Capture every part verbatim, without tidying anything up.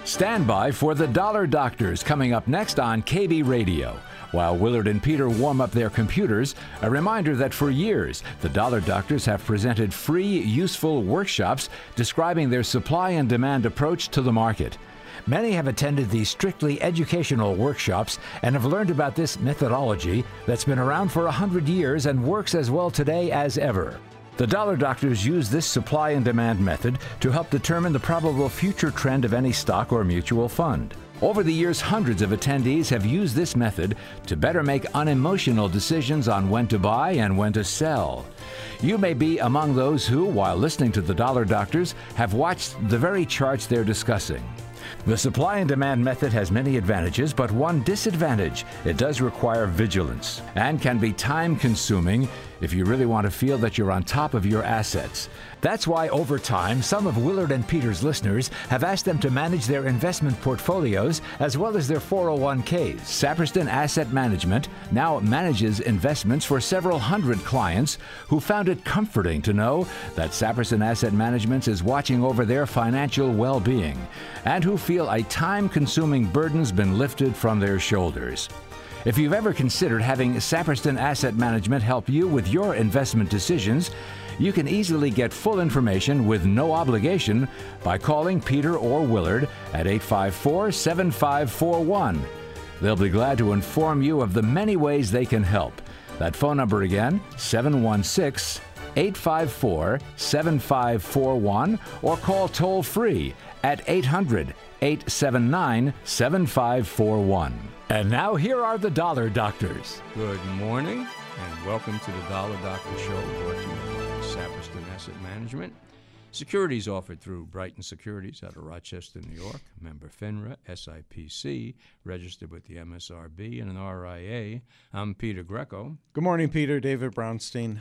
Stand by for the Dollar Doctors coming up next on K B Radio. While Willard and Peter warm up their computers, a reminder that for years, the Dollar Doctors have presented free, useful workshops describing their supply and demand approach to the market. Many have attended these strictly educational workshops and have learned about this methodology that's been around for a hundred years and works as well today as ever. The Dollar Doctors use this supply and demand method to help determine the probable future trend of any stock or mutual fund. Over the years, hundreds of attendees have used this method to better make unemotional decisions on when to buy and when to sell. You may be among those who, while listening to the Dollar Doctors, have watched the very charts they're discussing. The supply and demand method has many advantages, but one disadvantage: it does require vigilance and can be time-consuming if you really want to feel that you're on top of your assets. That's why over time, some of Willard and Peter's listeners have asked them to manage their investment portfolios as well as their four oh one k's. Saperston Asset Management now manages investments for several hundred clients who found it comforting to know that Saperston Asset Management is watching over their financial well-being and who feel a time-consuming burden's been lifted from their shoulders. If you've ever considered having Saperston Asset Management help you with your investment decisions, you can easily get full information with no obligation by calling Peter or Willard at eight five four, seven five four one. They'll be glad to inform you of the many ways they can help. That phone number again, seven one six, eight five four, seven five four one, or call toll-free at eight hundred, eight seven nine, seven five four one. And now here are the Dollar Doctors. Good morning, and welcome to the Dollar Doctor Show, brought to you by Saperston Asset Management. Securities offered through Brighton Securities out of Rochester, New York. Member FINRA, S I P C, registered with the M S R B and an R I A. I'm Peter Greco. Good morning, Peter. David Brownstein.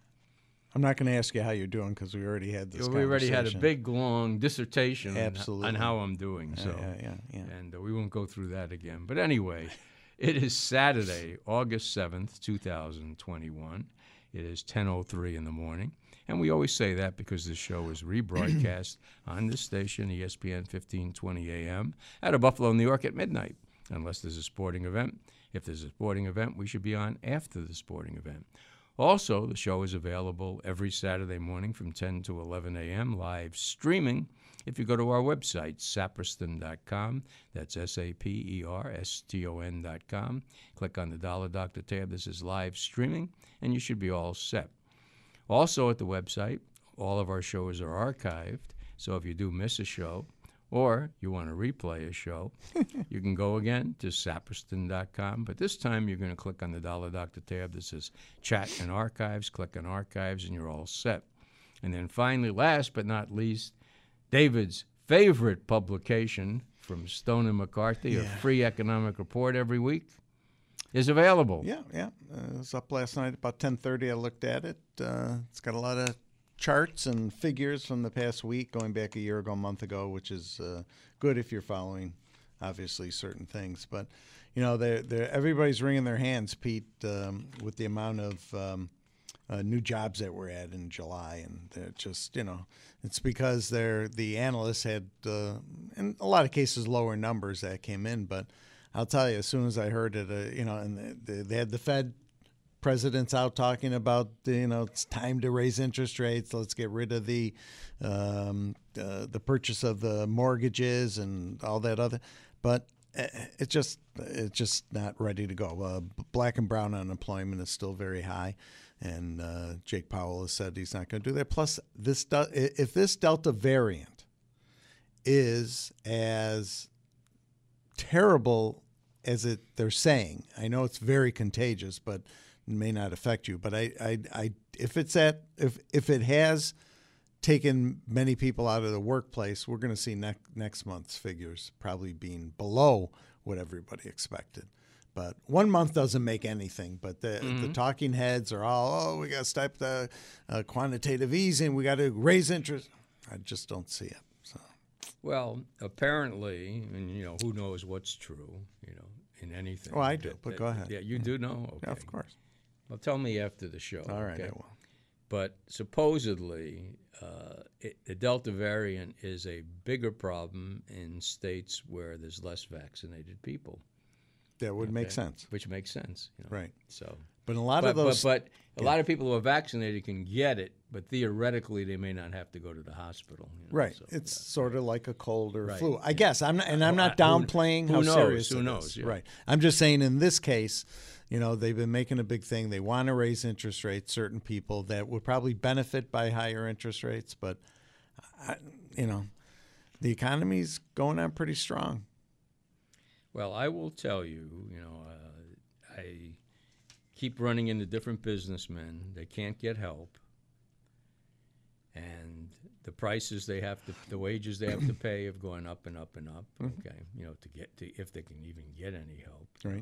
I'm not going to ask you how you're doing because we already had this We already had a conversation. big, long dissertation Absolutely. on how I'm doing. So, yeah, yeah, yeah. And uh, we won't go through that again. But anyway, it is Saturday, August seventh, two thousand twenty-one. It is ten oh three in the morning. And we always say that because this show is rebroadcast on this station, E S P N fifteen twenty A M, out of Buffalo, New York at midnight, unless there's a sporting event. If there's a sporting event, we should be on after the sporting event. Also, the show is available every Saturday morning from ten to eleven A M, live streaming. If you go to our website, saperston dot com, that's S A P E R S T O N dot com, click on the Dollar Doctor tab. This is live streaming, and you should be all set. Also at the website, all of our shows are archived, so if you do miss a show or you want to replay a show, you can go again to saperston dot com. But this time you're going to click on the Dollar Doctor tab that says Chat and Archives. Click on Archives, and you're all set. And then finally, last but not least, David's favorite publication from Stone and McCarthy, Yeah. a free economic report every week, is available. Yeah, yeah. Uh, it was up last night about ten thirty. I looked at it. Uh, it's got a lot of charts and figures from the past week, going back a year ago, a month ago, which is uh, good if you're following, obviously, certain things. But, you know, they're, they're, everybody's wringing their hands, Pete, um, with the amount of um, uh, new jobs that we're at in July. And they're just, you know, it's because they're the analysts had, uh, in a lot of cases, lower numbers that came in. But I'll tell you, as soon as I heard it, uh, you know, and they, they had the Fed presidents out talking about, you know, it's time to raise interest rates. Let's get rid of the um, uh, the purchase of the mortgages and all that other. But it's just it's just not ready to go. Uh, black and brown unemployment is still very high, and uh, Jake Powell has said he's not going to do that. Plus, this if this Delta variant is as terrible as it they're saying, I know it's very contagious, but may not affect you, but I, I, I, if it's at, if if it has taken many people out of the workplace, we're going to see next next month's figures probably being below what everybody expected. But one month doesn't make anything. But the mm-hmm. the talking heads are all, oh, we got to stop the uh, quantitative easing, we got to raise interest. I just don't see it. So, well, apparently, and you know, who knows what's true, you know, in anything. Oh, I do. That, but that, go ahead. Yeah, you do know. Okay. Yeah, of course. Well, tell me after the show. All right, okay? I will. but supposedly uh, it, the Delta variant is a bigger problem in states where there's less vaccinated people. That would make Okay? sense. Which makes sense. You know? Right. So, But a lot but, of those. but, but a yeah. lot of people who are vaccinated can get it, but theoretically they may not have to go to the hospital. You know? Right. So, it's yeah. sort of like a cold or Right. flu. I Yeah. guess I'm not, and I'm Well, not I- who- downplaying who how knows? serious Who it knows? is. Yeah. Right. I'm just saying in this case, you know, they've been making a big thing. They want to raise interest rates. Certain people that would probably benefit by higher interest rates, but I, you know, the economy's going on pretty strong. Well, I will tell you, you know, uh, I keep running into different businessmen. They can't get help. And the prices they have to, the wages they have to pay have gone up and up and up, okay, you know, to get to, if they can even get any help. Right.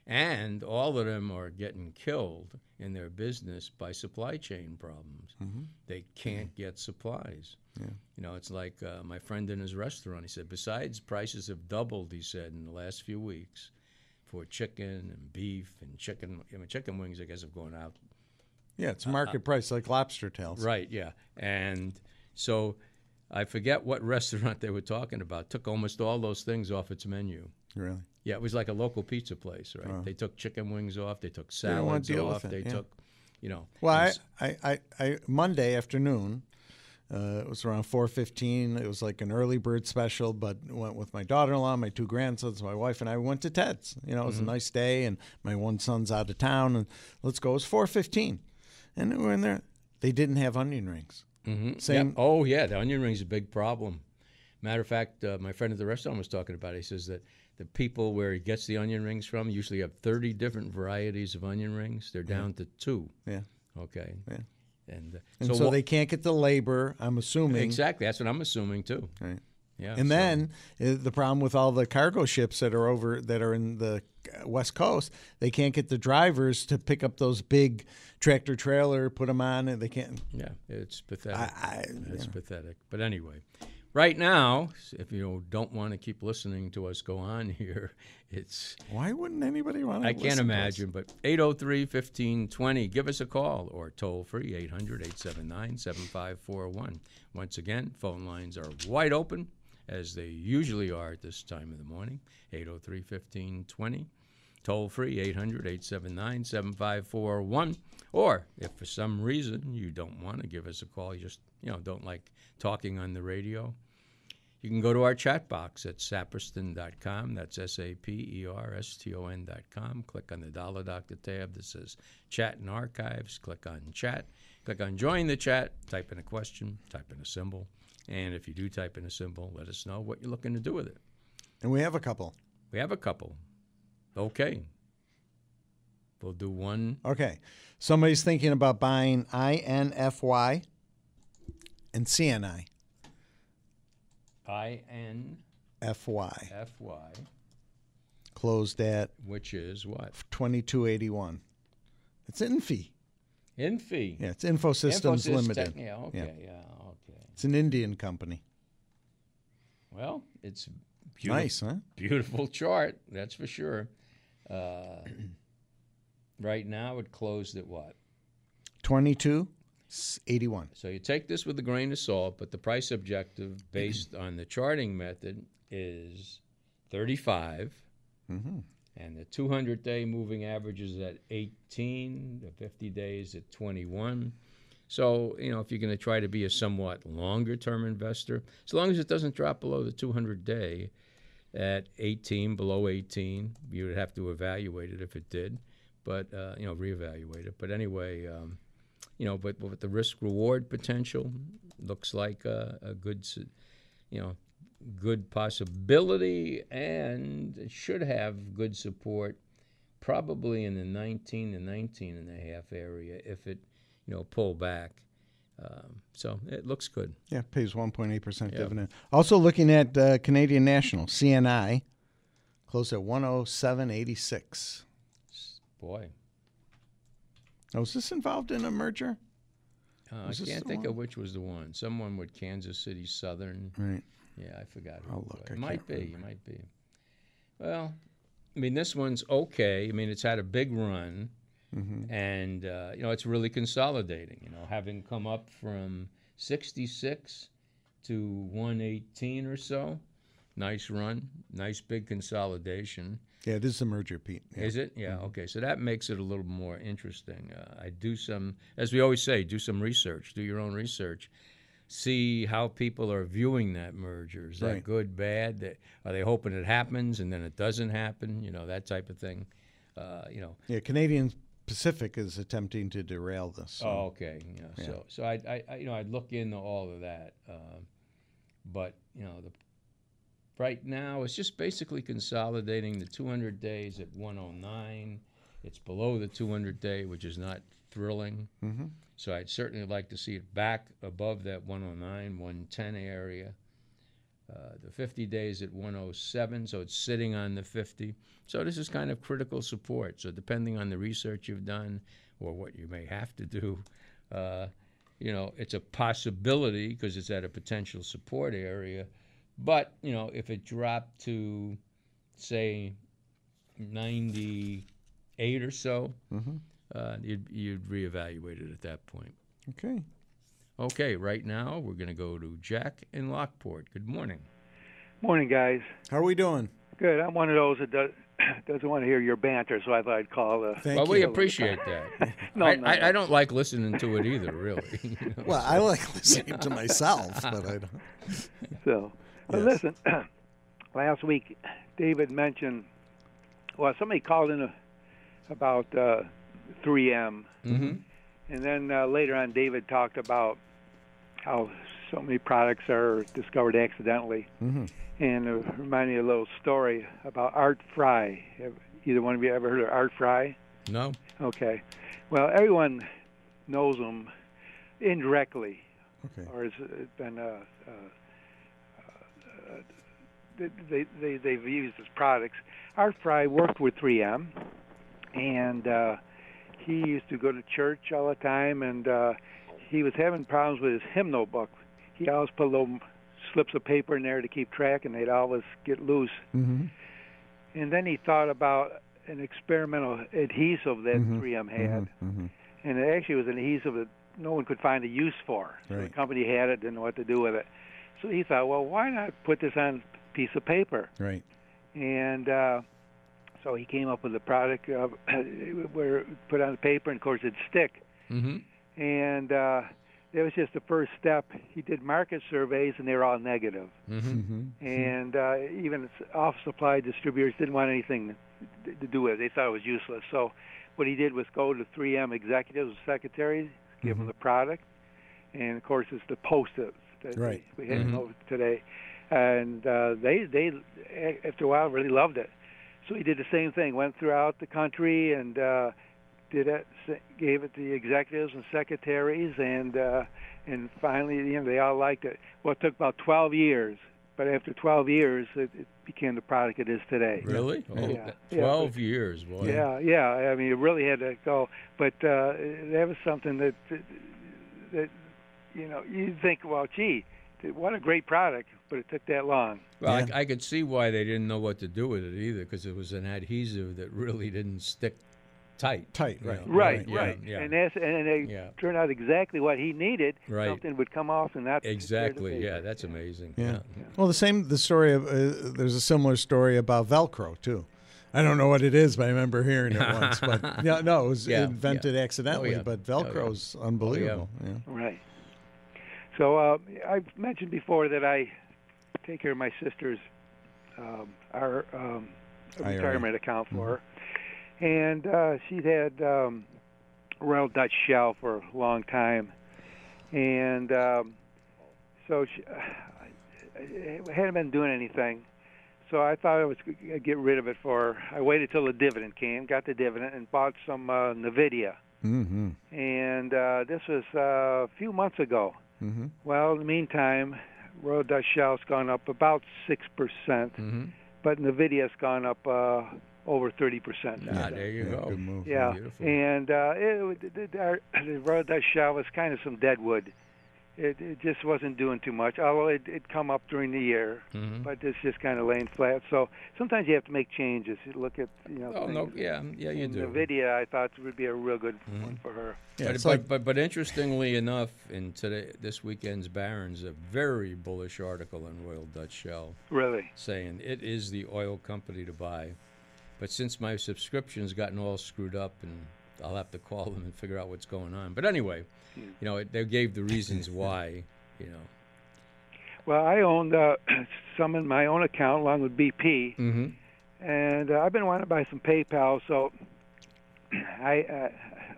And all of them are getting killed in their business by supply chain problems. Mm-hmm. They can't get supplies. Yeah. You know, it's like uh, my friend in his restaurant. He said, besides prices have doubled, he said, in the last few weeks for chicken and beef and chicken. I mean, chicken wings, I guess, have gone out. Yeah, it's market price like lobster tails. Right, yeah. And so I forget what restaurant they were talking about. Took almost all those things off its menu. Really? Yeah, it was like a local pizza place, right? Wow. They took chicken wings off. They took They don't want salads to deal off. with it, They yeah. took, you know. Well, and I, s- I, I, I Monday afternoon, uh, it was around four fifteen. It was like an early bird special, but went with my daughter-in-law, my two grandsons, my wife, and I went to Ted's. You know, it was Mm-hmm. a nice day, and my one son's out of town, and let's go. It was four fifteen, and we were in there. They didn't have onion rings. Mhm. Same- Yeah. Oh, yeah, the onion ring's a big problem. Matter of fact, uh, my friend at the restaurant was talking about it. He says that the people where he gets the onion rings from usually have thirty different varieties of onion rings. They're down to two. Yeah. Okay. Yeah. And, uh, And so, wha- they can't get the labor, I'm assuming. exactly. That's what I'm assuming too. Right. Yeah. And so- then uh, the problem with all the cargo ships that are over that are in the uh, West Coast, they can't get the drivers to pick up those big tractor trailer, put them on, and they can't. yeah, it's pathetic. I, I, It's yeah. pathetic. But anyway, right now, if you don't want to keep listening to us go on here, it's Why wouldn't anybody want to? I can't imagine, but eight oh three, fifteen twenty, give us a call or toll free eight hundred, eight seven nine, seven five four one. Once again, phone lines are wide open as they usually are at this time of the morning, eight oh three, fifteen twenty. Toll free eight hundred, eight seven nine, seven five four one. Or if for some reason you don't want to give us a call, you just you know don't like talking on the radio, you can go to our chat box at saperston dot com. That's S A P E R S T O N dot com. Click on the Dollar Doctor tab that says Chat and Archives. Click on Chat. Click on Join the Chat. Type in a question. Type in a symbol. And if you do type in a symbol, let us know what you're looking to do with it. And we have a couple. We have a couple. Okay. We'll do one. Okay. Somebody's thinking about buying I N F Y and C N I. I N F Y. F Y, Closed at which is what? twenty-two eighty-one. It's Infi. Infi. Yeah, it's Infosystems Infosys Limited. Tech- yeah, okay, yeah, okay. It's an Indian company. Well, it's beautiful, Nice, huh? beautiful chart, that's for sure. Uh, right now, it closed at what? twenty-two eighty-one. So you take this with a grain of salt, but the price objective based on the charting method is thirty-five, Mm-hmm. and the two hundred day moving average is at eighteen, the fifty days at twenty-one. So, you know, if you're going to try to be a somewhat longer-term investor, as long as it doesn't drop below the two hundred day at eighteen, below eighteen, you would have to evaluate it if it did, but, uh, you know, reevaluate it. But anyway, um, you know, but with the risk-reward potential, looks like a, a good, s- you know, good possibility, and it should have good support probably in the nineteen to nineteen and a half area if it, you know, pull back. Um, so it looks good. Yeah, pays one point eight percent Yeah. dividend. Also looking at uh, Canadian National, C N I, closed at one oh seven eighty-six. Boy, Oh, was this involved in a merger? uh, I Was this can't the think one? of which was the one. Someone with Kansas City Southern. Right. Yeah, I forgot. Who I'll it look, was. I It might can't be. remember. It might be. Well, I mean, this one's okay. I mean, it's had a big run. Mm-hmm. And, uh, you know, it's really consolidating, you know, having come up from sixty-six to one eighteen or so. Nice run, nice big consolidation. Yeah, it is a merger, Pete. Yeah. Is it? Yeah, Mm-hmm. okay. So that makes it a little more interesting. Uh, I do some, as we always say, do some research, do your own research. See how people are viewing that merger. Is that Right. good, bad? That- Are they hoping it happens and then it doesn't happen? You know, that type of thing. Uh, you know. Yeah, Canadian Pacific is attempting to derail this. So. Oh, okay. You know, Yeah. So, so I, I, I, you know, I'd look into all of that. Uh, but you know, the right now it's just basically consolidating the two hundred days at one oh nine. It's below the two hundred day, which is not thrilling. Mm-hmm. So I'd certainly like to see it back above that one oh nine, one ten area. Uh, the fifty days at one oh seven, so it's sitting on the fifty. So this is kind of critical support. So depending on the research you've done or what you may have to do, uh, you know, it's a possibility because it's at a potential support area. But, you know, if it dropped to, say, ninety-eight or so, Mm-hmm. uh, you'd, you'd reevaluate it at that point. Okay. Okay, right now we're going to go to Jack in Lockport. Good morning. Morning, guys. How are we doing? Good. I'm one of those that does, doesn't want to hear your banter, so I thought I'd call. Uh, Thank well, you. we appreciate that. No, I, no, I, no. I don't like listening to it either, really. You know, Well, so- I like listening to myself, but I don't. So, well, Yes. listen. Last week, David mentioned. Well, somebody called in a, about uh, three M, Mhm. and then uh, later on, David talked about how so many products are discovered accidentally. Mm-hmm. And it reminded me of a little story about Art Fry. Have either one of you ever heard of Art Fry? No? Okay. Well, everyone knows him indirectly, Okay. or has been. Uh, uh, uh, they, they, they've used his products. Art Fry worked with three M, and uh, he used to go to church all the time, and uh, he was having problems with his hymnal book. He always put little slips of paper in there to keep track, and they'd always get loose. Mm-hmm. And then he thought about an experimental adhesive that Mhm. three M had, Mm-hmm. and it actually was an adhesive that no one could find a use for. So the Right. company had it, didn't know what to do with it. So he thought, well, why not put this on a piece of paper? Right. And uh, so he came up with a product uh, where it put on the paper, and of course it'd stick. Mm-hmm. And uh, that was just the first step. He did market surveys, and they were all negative. Mm-hmm. Mm-hmm. And uh, even office supply distributors didn't want anything to, to do with it. They thought it was useless. So what he did was go to three M executives and secretaries, give them Mhm. the product, and of course it's the Post-its that Right. we have Mhm. over today. And uh, they, they, after a while, really loved it. So he did the same thing, went throughout the country and uh, did it, gave it to the executives and secretaries, and uh, and finally, you know, they all liked it. Well, it took about twelve years, but after twelve years, it, it became the product it is today. Really? Oh, Yeah. that- Yeah. twelve years, boy. Yeah, yeah. I mean, it really had to go, but uh, that was something that that you know you think, well, gee, what a great product, but it took that long. Well, Yeah. I, I could see why they didn't know what to do with it either, because it was an adhesive that really didn't stick tight. Tight, you right. know. Right, Yeah, right. yeah. And that's and it Yeah. turned out exactly what he needed. Right. Something would come off and not Exactly. Yeah, that's amazing. Yeah. Well, the same. The story of uh, there's a similar story about Velcro too. I don't know what it is, but I remember hearing it once. But yeah, no, it was Yeah, invented yeah. accidentally. Oh, yeah. But Oh, yeah. Velcro's unbelievable. Yeah. Right. So uh, I've mentioned before that I take care of my sister's um, our um, I R A. retirement account for her, and uh, she'd had um, Royal Dutch Shell for a long time, and um, so she I hadn't been doing anything. So I thought I was going to get rid of it for her. I waited till the dividend came, got the dividend, and bought some uh, NVIDIA. Mm-hmm. And uh, this was uh, a few months ago. Mm-hmm. Well, in the meantime, Royal Dutch Shell's gone up about six percent, Mm-hmm. but NVIDIA's gone up uh, over thirty percent. Ah, there you Yeah, go. good move. Yeah, Beautiful. and uh, it, the, the, our, the Royal Dutch Shell was kind of some dead wood. it, it just wasn't doing too much. Although it it come up during the year, Mhm. but it's just kind of laying flat. So sometimes you have to make changes. You look at you know. Oh things. no, yeah, yeah, you And do. NVIDIA, I thought would be a real good Mhm. one for her. Yeah, but, it's but, like- but but interestingly enough, in today this weekend's Barron's, a very bullish article on Royal Dutch Shell Really. saying it is the oil company to buy. But since my subscription's gotten all screwed up, and I'll have to call them and figure out what's going on. But anyway, Hmm. you know, it, they gave the reasons why. You know. Well, I owned uh, some in my own account along with B P, Mm-hmm. and uh, I've been wanting to buy some PayPal, so I, uh,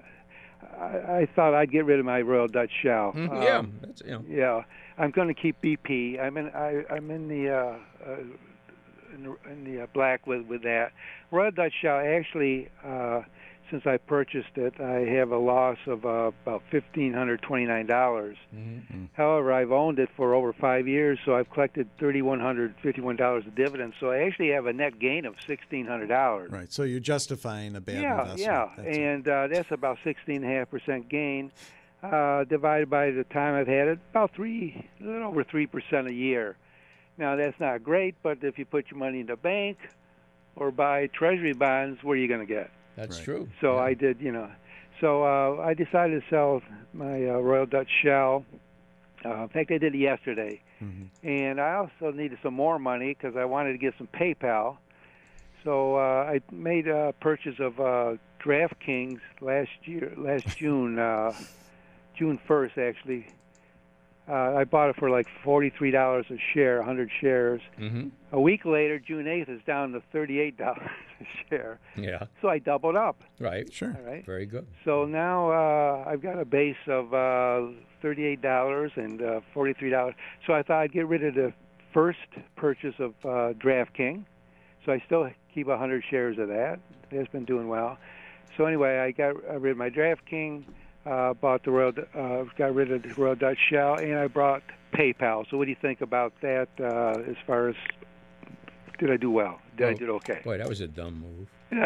I I thought I'd get rid of my Royal Dutch Shell. Mm-hmm. Um, yeah, that's you know. Yeah, I'm going to keep B P. I'm in I I'm in the uh, uh, in the, in the uh, black with with that. Royal Dutch Shell actually, uh, since I purchased it, I have a loss of uh, about fifteen hundred twenty nine dollars. Mm-hmm. However, I've owned it for over five years, so I've collected thirty one hundred fifty one dollars of dividends. So I actually have a net gain of sixteen hundred dollars. Right. So you're justifying a bad Yeah, investment. yeah, That's it. and uh, that's about sixteen and a half percent gain, uh, divided by the time I've had it, about three, a little over three percent a year. Now that's not great, but if you put your money in the bank or buy Treasury bonds, what are you going to get? That's Right. true. So yeah. I did, you know. So uh, I decided to sell my uh, Royal Dutch Shell. Uh, in fact, I did it yesterday. Mhm. And I also needed some more money because I wanted to get some PayPal. So uh, I made a purchase of uh, DraftKings last year, last June, uh, June first actually. Uh, I bought it for like forty-three dollars a share, one hundred shares. Mm-hmm. A week later, June eighth, is down to thirty-eight dollars a share. Yeah. So I doubled up. Right. Sure. All right. Very good. So now uh, I've got a base of uh, thirty-eight dollars and uh, forty-three dollars. So I thought I'd get rid of the first purchase of uh, DraftKings. So I still keep one hundred shares of that. It's been doing well. So anyway, I got rid of my DraftKings, uh, bought the Royal, uh, got rid of the Royal Dutch Shell, and I brought PayPal. So what do you think about that uh, as far as did I do well? Did I Oh, do okay? Boy, that was a dumb move.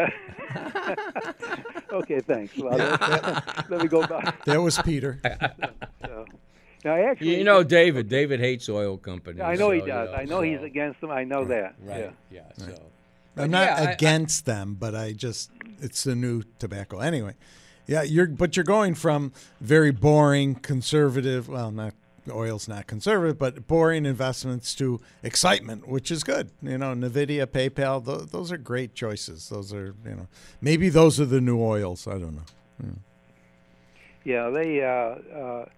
Okay, thanks. Well, let, let me go back. That was Peter. So, now, actually, You know, David. David hates oil companies. I know he so, you does. I know he's so- against them. I know that. Right. Yeah. Yeah. So. I'm But not yeah, I- I- against them, but I just it's the new tobacco. Anyway, yeah, you're but you're going from very boring conservative, well, not oil's not conservative, but boring investments to excitement, which is good. You know, Nvidia, PayPal, th- those are great choices. Those are, you know, maybe those are the new oils. I don't know. Yeah. Yeah, they uh, uh,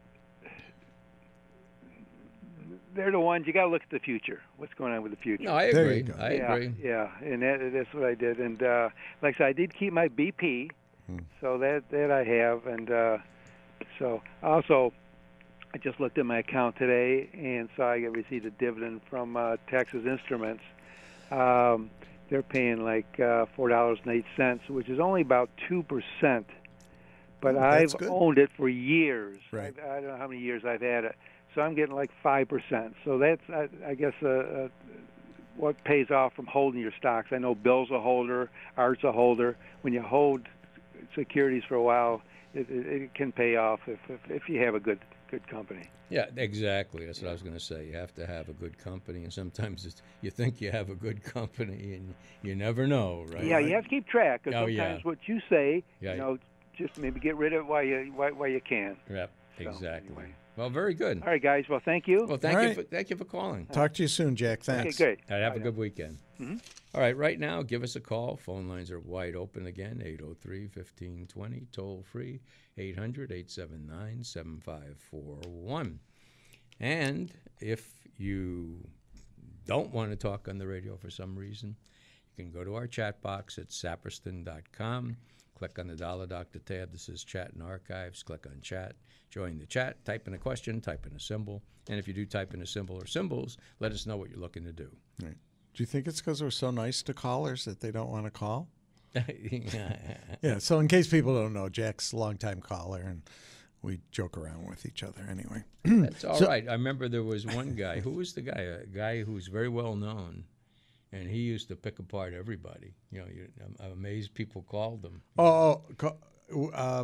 they're the ones you got to look at the future. What's going on with the future? No, I There agree. you go. I yeah, agree. yeah, and that, that's what I did. And uh, like I said, I did keep my B P, Hmm. so that that I have. And uh, so also, I just looked at my account today and saw I received a dividend from uh, Texas Instruments. Um, they're paying like uh, four dollars and eight cents, which is only about two percent. But Oh, that's I've good. owned it for years. Right. I've, I don't know how many years I've had it. So I'm getting like five percent. So that's, I, I guess, uh, uh, what pays off from holding your stocks. I know Bill's a holder, Art's a holder. When you hold securities for a while, it, it, it can pay off if, if if you have a good good company. Yeah, exactly. That's what I was going to say. You have to have a good company, and sometimes it's, you think you have a good company, and you never know, right? Yeah, you have to keep track because Oh, sometimes yeah. what you say, Yeah. you know, just maybe get rid of it while you while, while you can. Yep, So, exactly. anyway. Well, very good. All right, guys. Well, thank you. Well, thank All you. right. For, thank you for calling. Talk to you soon, Jack. okay, Thanks. great. All right, have Bye a now. good weekend. Mhm. All right, right now, give us a call. Phone lines are wide open again, eight oh three, fifteen twenty, toll free, eight hundred, eight seven nine, seven five four one. And if you don't want to talk on the radio for some reason, you can go to our chat box at saperston dot com. Click on the Dollar Doctor tab that says Chat and Archives. Click on Chat. Join the chat. Type in a question. Type in a symbol. And if you do type in a symbol or symbols, let us know what you're looking to do. Right. Do you think it's because we're so nice to callers that they don't want to call? Yeah. So in case people don't know, Jack's a longtime caller, and we joke around with each other anyway. That's all right. So- I remember there was one guy. Who was the guy? A guy who's very well known, and he used to pick apart everybody. You know, you, I'm, I'm amazed people called him. Oh, oh, co- um,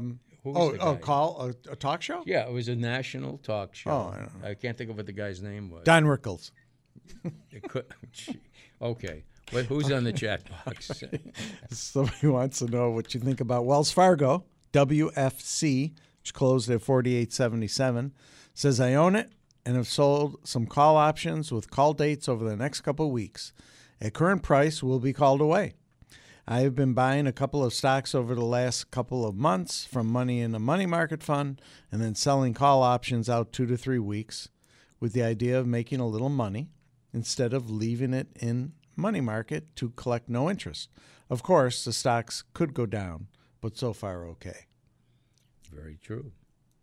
Who's Oh, the oh, guy? call a, a talk show? Yeah, it was a national talk show. Oh, I don't know. I can't think of what the guy's name was. Don Rickles. It could, gee, okay. Well, who's on the chat box? Somebody wants to know what you think about Wells Fargo, W F C, which closed at forty-eight seventy-seven. Says, I own it and have sold some call options with call dates over the next couple of weeks. At current price, will be called away. I have been buying a couple of stocks over the last couple of months from money in a money market fund and then selling call options out two to three weeks with the idea of making a little money instead of leaving it in money market to collect no interest. Of course, the stocks could go down, but so far okay. Very true.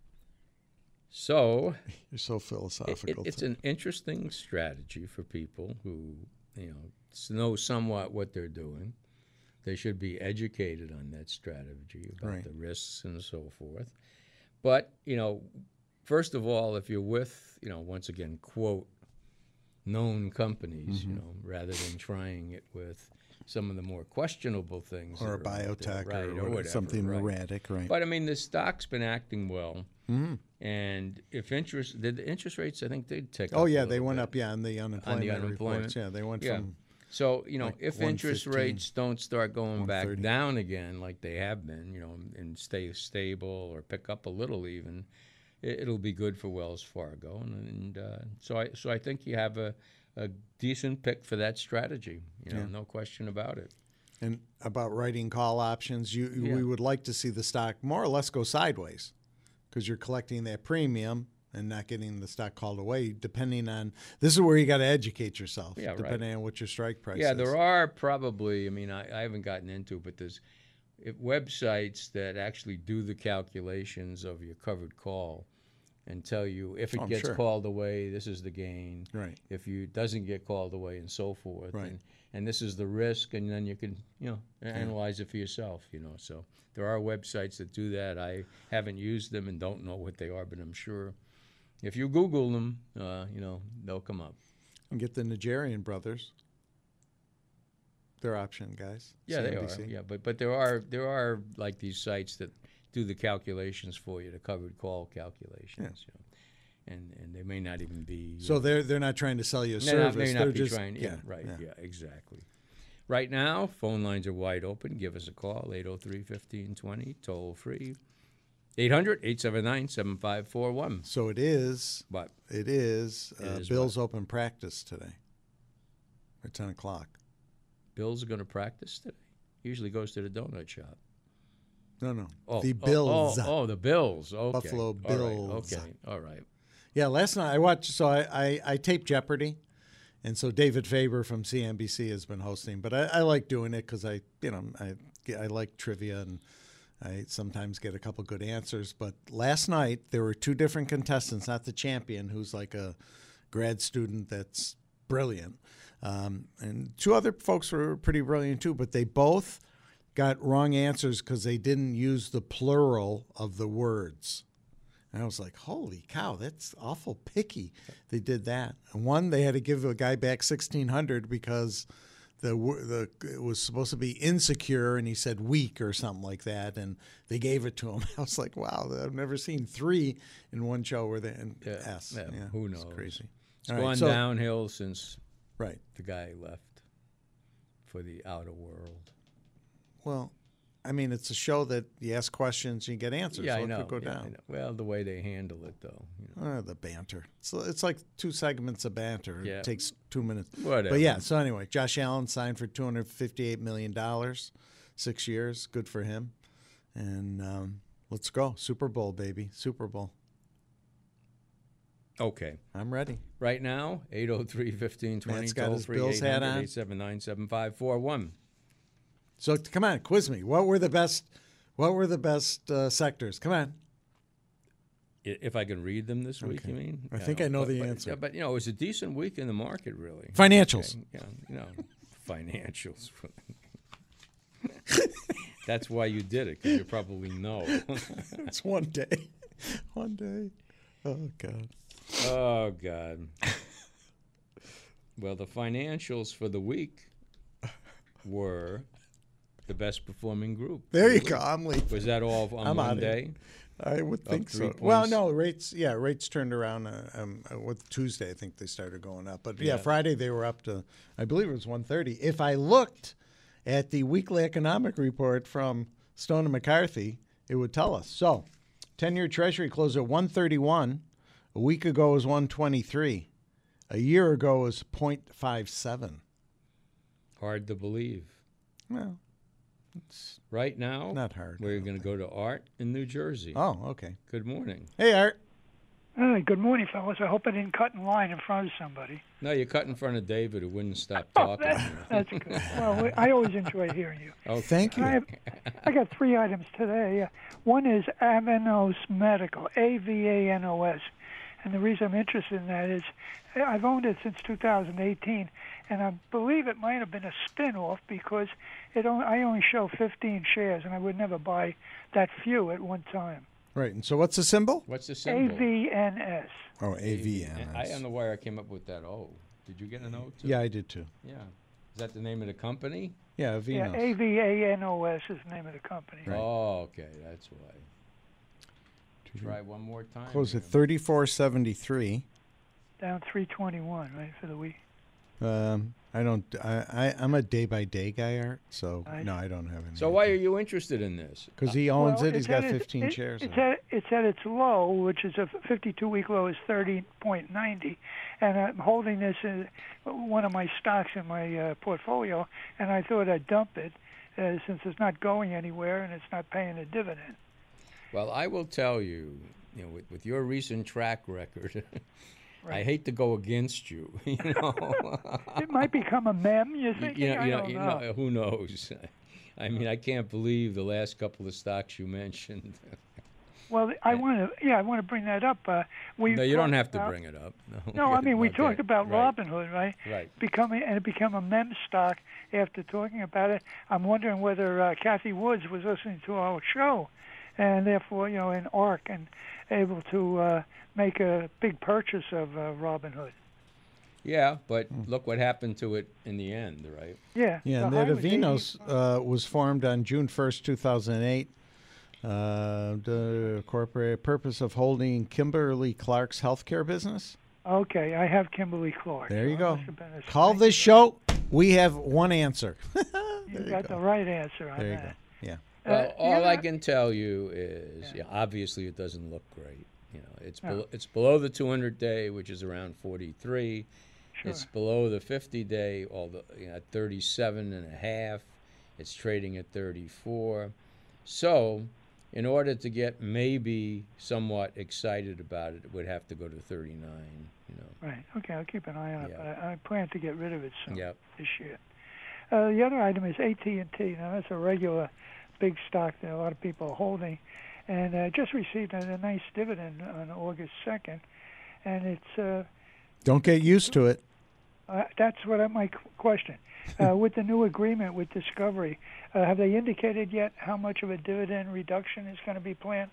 So You're so it, philosophical. it- it's too. an interesting strategy for people who, you know, s- know somewhat what they're doing. They should be educated on that strategy about Right. the risks and so forth. But, you know, first of all, if you're with, you know, once again, quote, known companies, Mm-hmm. you know, rather than trying it with some of the more questionable things. or a that are out there, biotech right, or, or whatever, whatever, something right. erratic, right? But, I mean, the stock's been acting well. Mhm. And if interest, did the interest rates, I think they'd tick Oh, up a yeah, they little went bit. up, yeah, on the unemployment, unemployment. reports. Yeah, they went Yeah. from So, you know, like if interest one fifteen, rates don't start going back one thirty. down again like they have been, you know, and stay stable or pick up a little even, it, it'll be good for Wells Fargo. And, and uh, so I so I think you have a, a decent pick for that strategy, you know, Yeah. no question about it. And about writing call options, you Yeah. we would like to see the stock more or less go sideways because you're collecting that premium and not getting the stock called away, depending on, this is where you got to educate yourself, Yeah, right. depending on what your strike price Yeah, is. there are probably, I mean, I, I haven't gotten into it, but there's if websites that actually do the calculations of your covered call and tell you if it Oh, I'm gets sure. called away, this is the gain. Right. If you doesn't get called away and so forth. Right. And, and this is the risk, and then you can, you know, analyze it for yourself, you know. So there are websites that do that. I haven't used them and don't know what they are, but I'm sure if you Google them, uh, you know, they'll come up. And get the Nigerian brothers. They're option guys. Yeah, they are. C N B C. Yeah, but but there are there are like these sites that do the calculations for you, the covered call calculations. You know, and and they may not even be. So uh, they're they're not trying to sell you a may not, service. may they're not be just trying. Yeah, right. yeah. Yeah. exactly. Right now, phone lines are wide open. Give us a call, eight oh three, fifteen twenty, toll free, eight hundred, eight seven nine, seven five four one. So it is. But It is. It Uh, is Bill's open practice today. At ten o'clock. Bill's going to practice today. Usually goes to the donut shop. No, no. Oh, the oh, Bills. Oh, oh, the Bills. Okay. Buffalo All right, Bills. Okay. All right. Yeah, last night I watched. So I, I, I taped Jeopardy, and so David Faber from C N B C has been hosting. But I, I like doing it because I, you know, I I like trivia and I sometimes get a couple good answers. But last night there were two different contestants, not the champion, who's like a grad student that's brilliant, um, and two other folks were pretty brilliant too. But they both got wrong answers because they didn't use the plural of the words. And I was like, holy cow, that's awful picky. They did that. And one, they had to give a guy back sixteen hundred because the wo- the it was supposed to be insecure, and he said weak or something like that, and they gave it to him. I was like, wow, I've never seen three in one show where they and Yeah, S. yeah, Yeah, who it's knows? crazy. It's All gone right, so- downhill since Right. the guy left for the outer world. Well, I mean, it's a show that you ask questions, you get answers. Yeah, so I it know. could go yeah, I down. know. Well, the way they handle it, though. You know. Uh, the banter. It's, it's like two segments of banter. Yeah. It takes two minutes. Whatever. But yeah, so anyway, Josh Allen signed for two hundred fifty-eight million dollars, six years. Good for him. And um, let's go. Super Bowl, baby. Super Bowl. Okay. I'm ready. Right now, eight oh three, fifteen twenty, Matt's got toll his free, Bills hat on. eight seven nine, seven five four one. So come on, quiz me. What were the best? What were the best uh, sectors? Come on. If I can read them this week, Okay. you mean? I Yeah, think I know but- the but- answer. yeah, But, you know, it was a decent week in the market, really. Financials. Okay, Yeah, you know, financials. That's why you did it, because you probably know. It's one day. One day. Oh God. Oh, God. Well, the financials for the week were the best performing group. There you go. I'm late. Was that all on I'm one outta day? I would think three so. Well, points? no, rates, yeah, rates turned around uh, um, uh, with Tuesday. I think they started going up. But, yeah, Yeah. Friday they were up to, I believe it was one thirty. If I looked at the weekly economic report from Stone and McCarthy, it would tell us. So, ten-year Treasury closed at one thirty-one. A week ago was one twenty-three. A year ago was point five seven. Hard to believe. Well, it's Right now, not hard. I we're don't going to go to Art in New Jersey. Oh, okay. Good morning. Hey, Art. Hi, good morning, fellas. I hope I didn't cut in line in front of somebody. No, you cut in front of David, who wouldn't stop Oh, talking. that, that's good. Well, I always enjoy hearing you. Okay. Thank you. I, have, I got three items today. Uh, One is Avanos Medical, A V A N O S. And the reason I'm interested in that is I've owned it since two thousand eighteen, and I believe it might have been a spin-off because it only, I only show fifteen shares, and I would never buy that few at one time. Right. And so what's the symbol? What's the A symbol? V N S. Oh, A V N. I don't know where I came up with that. Oh, did you get a note? too? Yeah, I did too. Yeah. Is that the name of the company? Yeah, Avenos. Yeah, A V A N O S is the name of the company. Right. Oh, okay. That's why. Try one more time. Closed at here. thirty-four seventy-three. Down three twenty-one, right, for the week. Um, I don't. I, I I'm a day by day guy, Art. So I- no, I don't have any. So why are you interested in this? Because he owns Well, it. He's it's got at its- fifteen it- shares. It's of it. at, it's at its low, which is a fifty-two week low is thirty point nine zero, and I'm holding this in one of my stocks in my uh, portfolio, and I thought I'd dump it uh, since it's not going anywhere and it's not paying a dividend. Well, I will tell you, you know, with, with your recent track record, I Right. hate to go against you. You know, It might become a mem, you you, think? you know, I you know, don't you know. know, who knows? I mean, I can't believe the last couple of stocks you mentioned. Well, I want to, yeah, I want to bring that up. Uh, we No, you don't talked have to about- bring it up. No, No, I mean, we Okay, talked about right, Robinhood, right? Right. Becoming and it became a mem stock after talking about it. I'm wondering whether uh, Kathy Woods was listening to our show, and therefore, you know, in ARC and able to uh, make a big purchase of uh, Robinhood. Yeah, but look what happened to it in the end, right? Yeah. Yeah, and the that high was Avenos eighty. uh, was formed on June first, two thousand eight. Uh, the corporate purpose of holding Kimberly Clark's healthcare business. Okay, I have Kimberly Clark. There you so it go. must have been a Call strength this of- show. We have one answer. You There you got go. the right answer on There you that. go. Yeah. Uh, Well, the all other- I can tell you is, yeah. obviously, it doesn't look great. You know, it's No. below, it's below the two hundred day, which is around forty-three. Sure. It's below the fifty day, although you know, at thirty-seven and a half. It's trading at thirty-four. So, in order to get maybe somewhat excited about it, it would have to go to thirty-nine. You know. Right. Okay, I'll keep an eye on it, Yeah. but I, I plan to get rid of it soon Yep. this year. Uh, the other item is A T and T. Now, that's a regular big stock that a lot of people are holding, and uh, just received a, a nice dividend on August second, and it's uh, Don't get used to it. uh, that's what I, my qu- question. Uh, with the new agreement with Discovery, uh, have they indicated yet how much of a dividend reduction is going to be planned?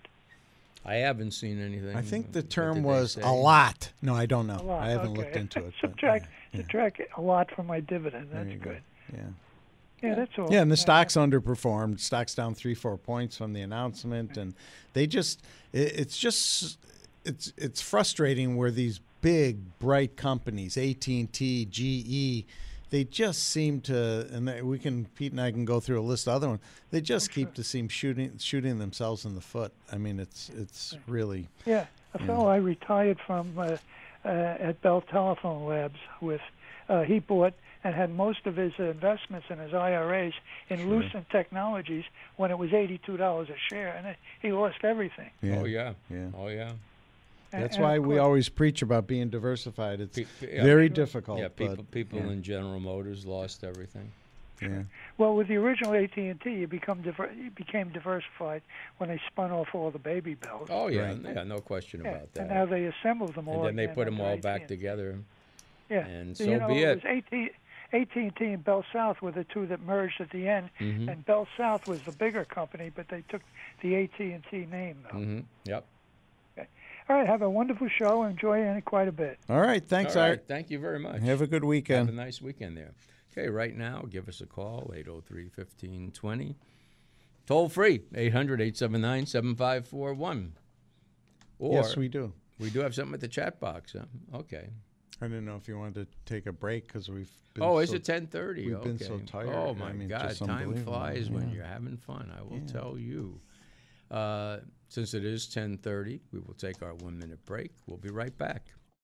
I haven't seen anything. I think the What term did they was say? a lot. No, I don't know. A lot. I haven't okay. looked into it. but, subtract, yeah, subtract a lot from my dividend. There That's you go. good. yeah. Yeah, that's all. Yeah, and the Uh, stock's underperformed. Stock's down three, four points from the announcement, and they just it, it's just it's it's frustrating where these big bright companies, A T and T, G E, they just seem to, and they, we can Pete and I can go through a list of other ones. They just keep to seem shooting shooting themselves in the foot. I mean, it's it's really Yeah, a fellow I retired from uh, uh, at Bell Telephone Labs with, uh, he bought and had most of his investments in his I R As in Lucent Technologies when it was eighty-two dollars a share, and it, he lost everything. yeah. Oh yeah. Yeah. Oh yeah. And- That's and why of we course- always preach about being diversified. It's Pe- pe- yeah. very difficult. Yeah, people but, people yeah. in General Motors lost everything. yeah. Well, with the original A T and T, you become diver- you became diversified when they spun off all the baby bells. Oh yeah, Right. yeah, no question yeah, about that. and now they assembled them all. And then they again put them under all A T and back T. together. Yeah, and so, so you know, be it it. was A T and T and Bell South were the two that merged at the end, Mhm. and Bell South was the bigger company, but they took the A T and T name though. hmm Yep. All right, have a wonderful show. Enjoy it quite a bit. All right. Thanks, All right, Art. Thank you very much. Have a good Have weekend. a nice weekend there. Okay, right now, give us a call, eight oh three, fifteen twenty. Toll free, eight hundred, eight seven nine, seven five four one. Or Yes, we do. we do have something at the chat box. Huh? Okay. I didn't know if you wanted to take a break because we've been Oh, so, is it ten thirty? we've Okay. been so tired. Oh, my I mean, God. just Time unbelievable. flies when Yeah. you're having fun, I will Yeah. tell you. Uh, since it is ten thirty, we will take our one-minute break. We'll be right back.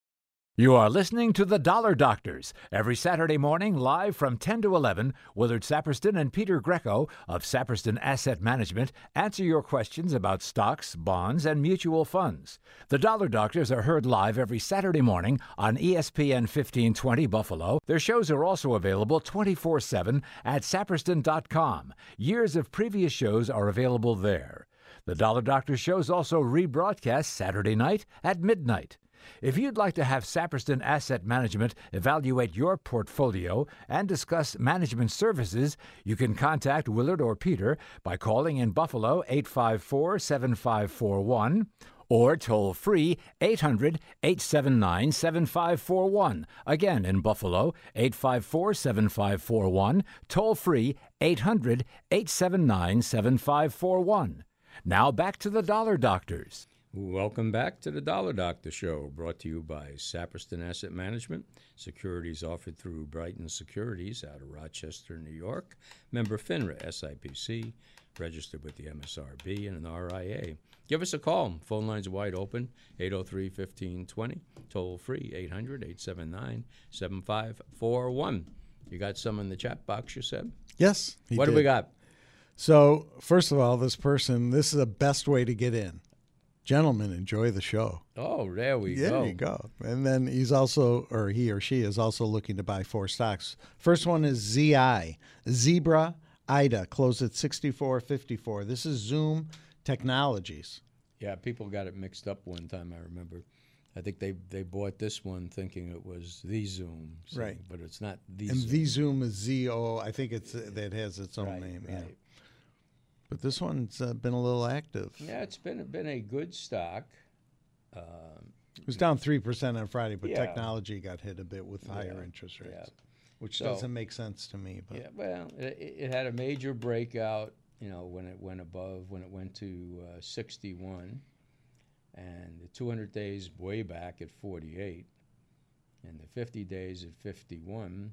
You are listening to The Dollar Doctors. Every Saturday morning, live from ten to eleven, Willard Saperston and Peter Greco of Saperston Asset Management answer your questions about stocks, bonds, and mutual funds. The Dollar Doctors are heard live every Saturday morning on E S P N fifteen twenty Buffalo. Their shows are also available twenty-four seven at saperston dot com. Years of previous shows are available there. The Dollar Doctor shows also rebroadcast Saturday night at midnight. If you'd like to have Saperston Asset Management evaluate your portfolio and discuss management services, you can contact Willard or Peter by calling in Buffalo eight five four, seven five four one or toll-free eight hundred, eight seven nine, seven five four one. Again, in Buffalo, eight five four, seven five four one, toll-free eight hundred, eight seven nine, seven five four one. Now back to the Dollar Doctors. Welcome back to the Dollar Doctor Show, brought to you by Saperston Asset Management. Securities offered through Brighton Securities out of Rochester, New York. Member FINRA, S I P C, registered with the M S R B and an R I A. Give us a call. Phone lines are wide open, eight oh three, fifteen twenty. Toll free, eight hundred, eight seven nine, seven five four one. You got some in the chat box, you said? Yes. he What did. do we got? So, first of all, this person, this is the best way to get in. Gentlemen, enjoy the show. Oh, there we There go. you go. And then he's also, or he or she is also looking to buy four stocks. First one is Z I. Zebra Ida closed at sixty-four fifty-four. This is Zoom Technologies. Yeah, people got it mixed up one time, I remember. I think they, they bought this one thinking it was the Zoom. so- Right. But it's not the And Zoom. the Zoom is Z O. I think it's that has its own Right, name. right. Yeah. But this one's uh, been a little active. Yeah, it's been been a good stock. Um, It was down three percent on Friday, but Yeah. technology got hit a bit with higher Yeah, interest rates, yeah. which So- doesn't make sense to me. But yeah, well, it, it had a major breakout. You know, when it went above, when it went to uh, sixty-one, and the two hundred days way back at forty-eight, and the fifty days at fifty-one.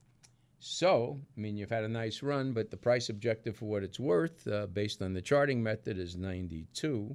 So, I mean, you've had a nice run, but the price objective for what it's worth, uh, based on the charting method, is ninety-two.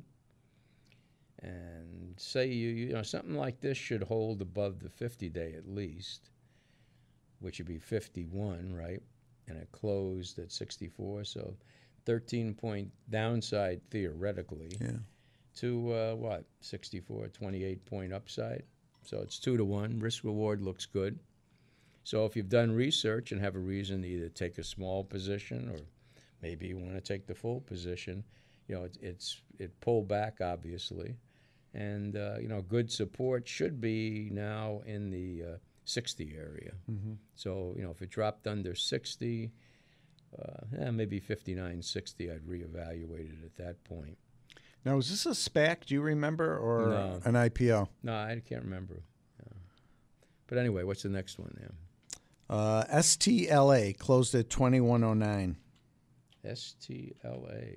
And say you, you know, something like this should hold above the fifty-day at least, which would be fifty-one, right? And it closed at sixty-four, so thirteen point downside theoretically yeah, to uh, what, sixty-four, twenty-eight point upside. So it's two to one. Risk reward looks good. So if you've done research and have a reason to either take a small position or maybe you want to take the full position, you know, it, it's it pulled back obviously, and uh, you know, good support should be now in the uh, sixty area. mm-hmm. So you know, if it dropped under sixty, uh, yeah, maybe fifty-nine, sixty, I'd reevaluate it at that point. Now, is this a SPAC? Do you remember, or No. an I P O? No, I can't remember. Yeah. But anyway, what's the next one now? Uh, S T L A closed at twenty-one oh nine. S T L A.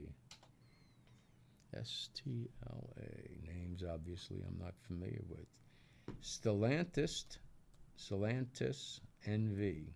S T L A. Names, obviously, I'm not familiar with. Stellantis, Stellantis N V.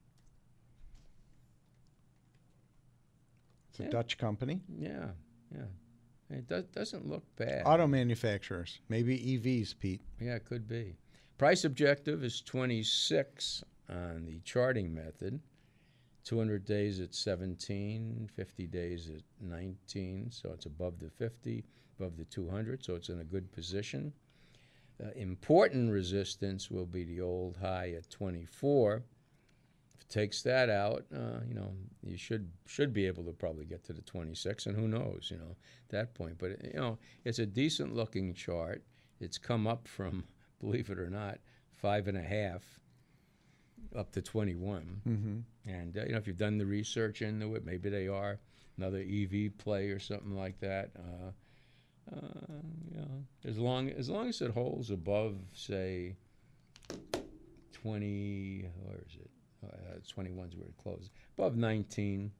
It's a Yeah. Dutch company. Yeah, yeah. It does, doesn't look bad. Auto manufacturers, maybe E Vs, Pete. Yeah, it could be. Price objective is twenty-six on the charting method. two hundred days at seventeen, fifty days at nineteen, so it's above the fifty, above the two hundred, so it's in a good position. Uh, important resistance will be the old high at twenty-four. If it takes that out, uh, you know, you should should be able to probably get to the twenty-six, and who knows, you know, at that point. But, you know, it's a decent-looking chart. It's come up from, believe it or not, five and a half up to twenty-one. Mm-hmm. And, uh, you know, if you've done the research into it, maybe they are another E V play or something like that. Uh, uh, you know, as long, as long as it holds above, say, twenty, where is it? Uh, twenty-one's where it closed. Above nineteen.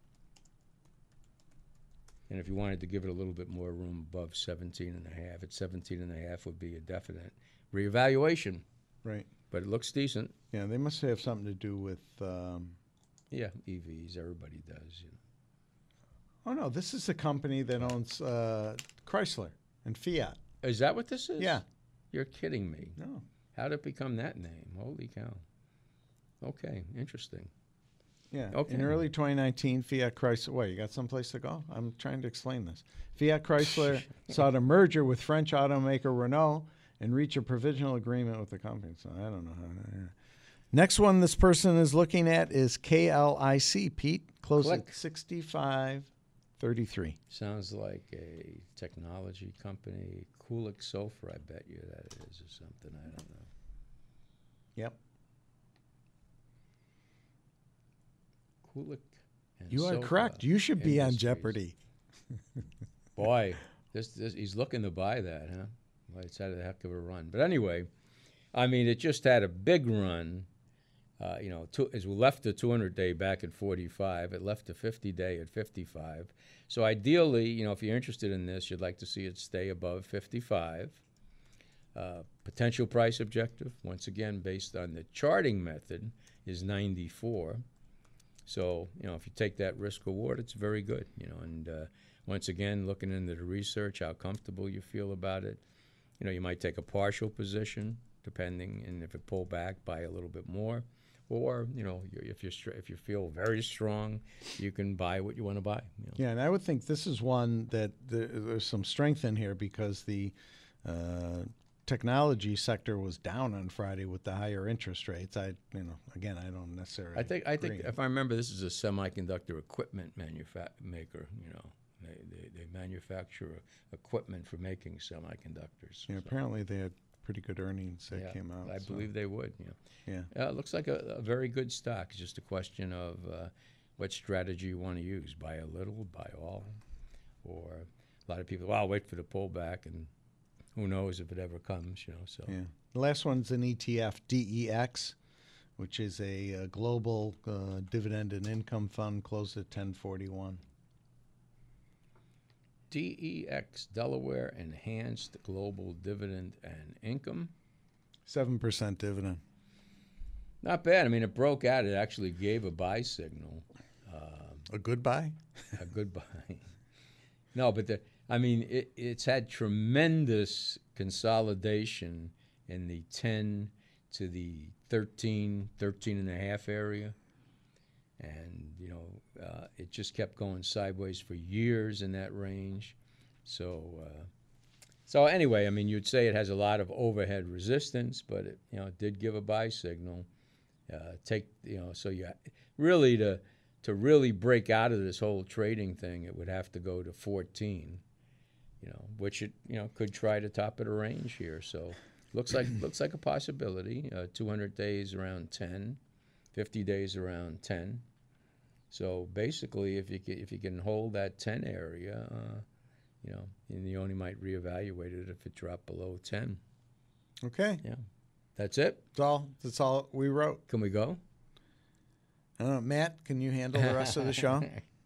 And if you wanted to give it a little bit more room, above seventeen and a half, at seventeen and a half would be a definite reevaluation. Right. But it looks decent. Yeah, they must have something to do with. Um, Yeah, E Vs. Everybody does. You know. oh no, this is a company that owns uh, Chrysler and Fiat. Is that what this is? Yeah. You're kidding me. No. How did it become that name? Holy cow. Okay, interesting. Yeah. Okay. In early twenty nineteen, Fiat Chrysler. Wait, you got someplace to go? I'm trying to explain this. Fiat Chrysler sought a merger with French automaker Renault and reach a provisional agreement with the company. So I don't know how to. Yeah. Next one this person is looking at is K L I C, Pete. Close Click. at sixty-five thirty-three. Sounds like a technology company. Kulik Sofer, I bet you that is, or something. I don't know. Yep. Kulik and You are Sofer correct. You should be on Industries. Jeopardy. Boy, this, this he's looking to buy that, huh? Well, it's had a heck of a run. But anyway, I mean, it just had a big run. Uh, you know, two, as we left the two hundred day back at forty-five, it left the fifty day at fifty-five. So ideally, you know, if you're interested in this, you'd like to see it stay above fifty-five. Uh, potential price objective, once again, based on the charting method, is ninety-four. So, you know, if you take that risk reward, it's very good, you know. And uh, once again, looking into the research, how comfortable you feel about it. You know, you might take a partial position, depending, and if it pull back, buy a little bit more. Or, you know, you're, if you if you feel very strong, you can buy what you want to buy. You know. Yeah, and I would think this is one that there, there's some strength in here because the uh, technology sector was down on Friday with the higher interest rates. I, you know, again, I don't necessarily. I think I think agree. if I remember, this is a semiconductor equipment manufa- maker. You know, they they, they manufacture equipment for making semiconductors. Yeah, So, apparently they had pretty good earnings that yeah, came out. I so. believe they would. Yeah. Yeah. Uh, it looks like a, a very good stock. It's just a question of uh, what strategy you want to use. Buy a little, buy all. Or a lot of people, well, I'll wait for the pullback, and who knows if it ever comes, you know. So Yeah. The last one's an E T F, D E X, which is a, uh global uh, dividend and income fund, closed at ten forty-one. D E X, Delaware Enhanced Global Dividend and Income. seven percent dividend. Not bad. I mean, it broke out. It actually gave a buy signal. Um, A good buy? a good buy. No, but the, I mean, it, it's had tremendous consolidation in the ten to the thirteen, thirteen and a half area. And, you know, uh, it just kept going sideways for years in that range. So, uh, so anyway, I mean, you'd say it has a lot of overhead resistance, but it, you know, it did give a buy signal. Uh, take, you know, so you really to to really break out of this whole trading thing, it would have to go to fourteen, you know, which it, you know, could try to top of the range here. So, looks like looks like a possibility. Uh, two hundred days around ten. fifty days around ten. So basically, if you can, if you can hold that ten area, uh, you know, and you only might reevaluate it if it dropped below ten. Okay. Yeah, that's it. That's all. That's all we wrote. Can we go? I don't know. Matt, can you handle the rest of the show?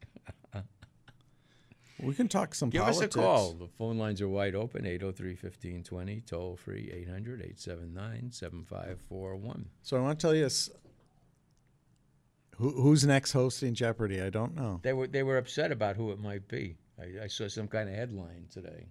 We can talk some Give politics. us a call. The phone lines are wide open, eight oh three, fifteen twenty, toll free, eight hundred, eight seven nine, seven five four one. So I want to tell you, s- who, who's next hosting Jeopardy? I don't know. They were they were upset about who it might be. I, I saw some kind of headline today.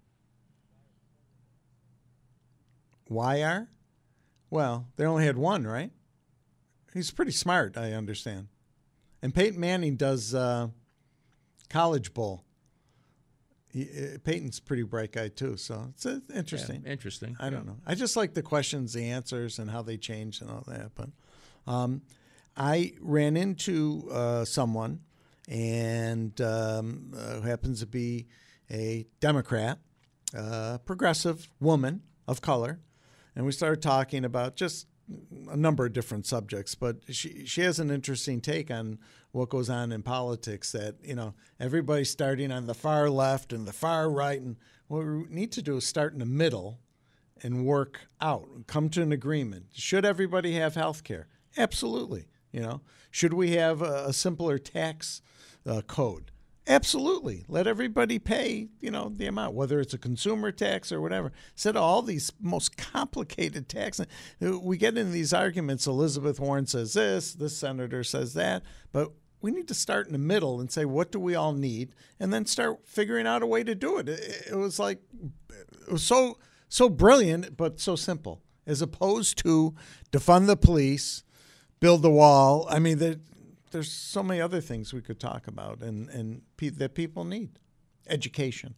Y R? Well, they only had one, right? He's pretty smart, I understand. And Peyton Manning does uh, College Bowl. He, uh, Peyton's a pretty bright guy, too, so it's uh, interesting. Yeah, interesting. I don't know. I just like the questions, the answers, and how they change and all that. But um, I ran into uh, someone, and um, uh, who happens to be a Democrat, uh, progressive woman of color, and we started talking about just a number of different subjects. But she she has an interesting take on what goes on in politics. That, you know, everybody's starting on the far left and the far right, and what we need to do is start in the middle and work out, come to an agreement. Should everybody have health care? Absolutely. You know, should we have a, a simpler tax uh, code? Absolutely. Let everybody pay, you know, the amount, whether it's a consumer tax or whatever. Instead of all these most complicated taxes, we get into these arguments. Elizabeth Warren says this, this senator says that, but we need to start in the middle and say, what do we all need? And then start figuring out a way to do it. It, it was like, it was so, so brilliant, but so simple, as opposed to defund the police, build the wall. I mean, there, there's so many other things we could talk about and, and pe- that people need. Education.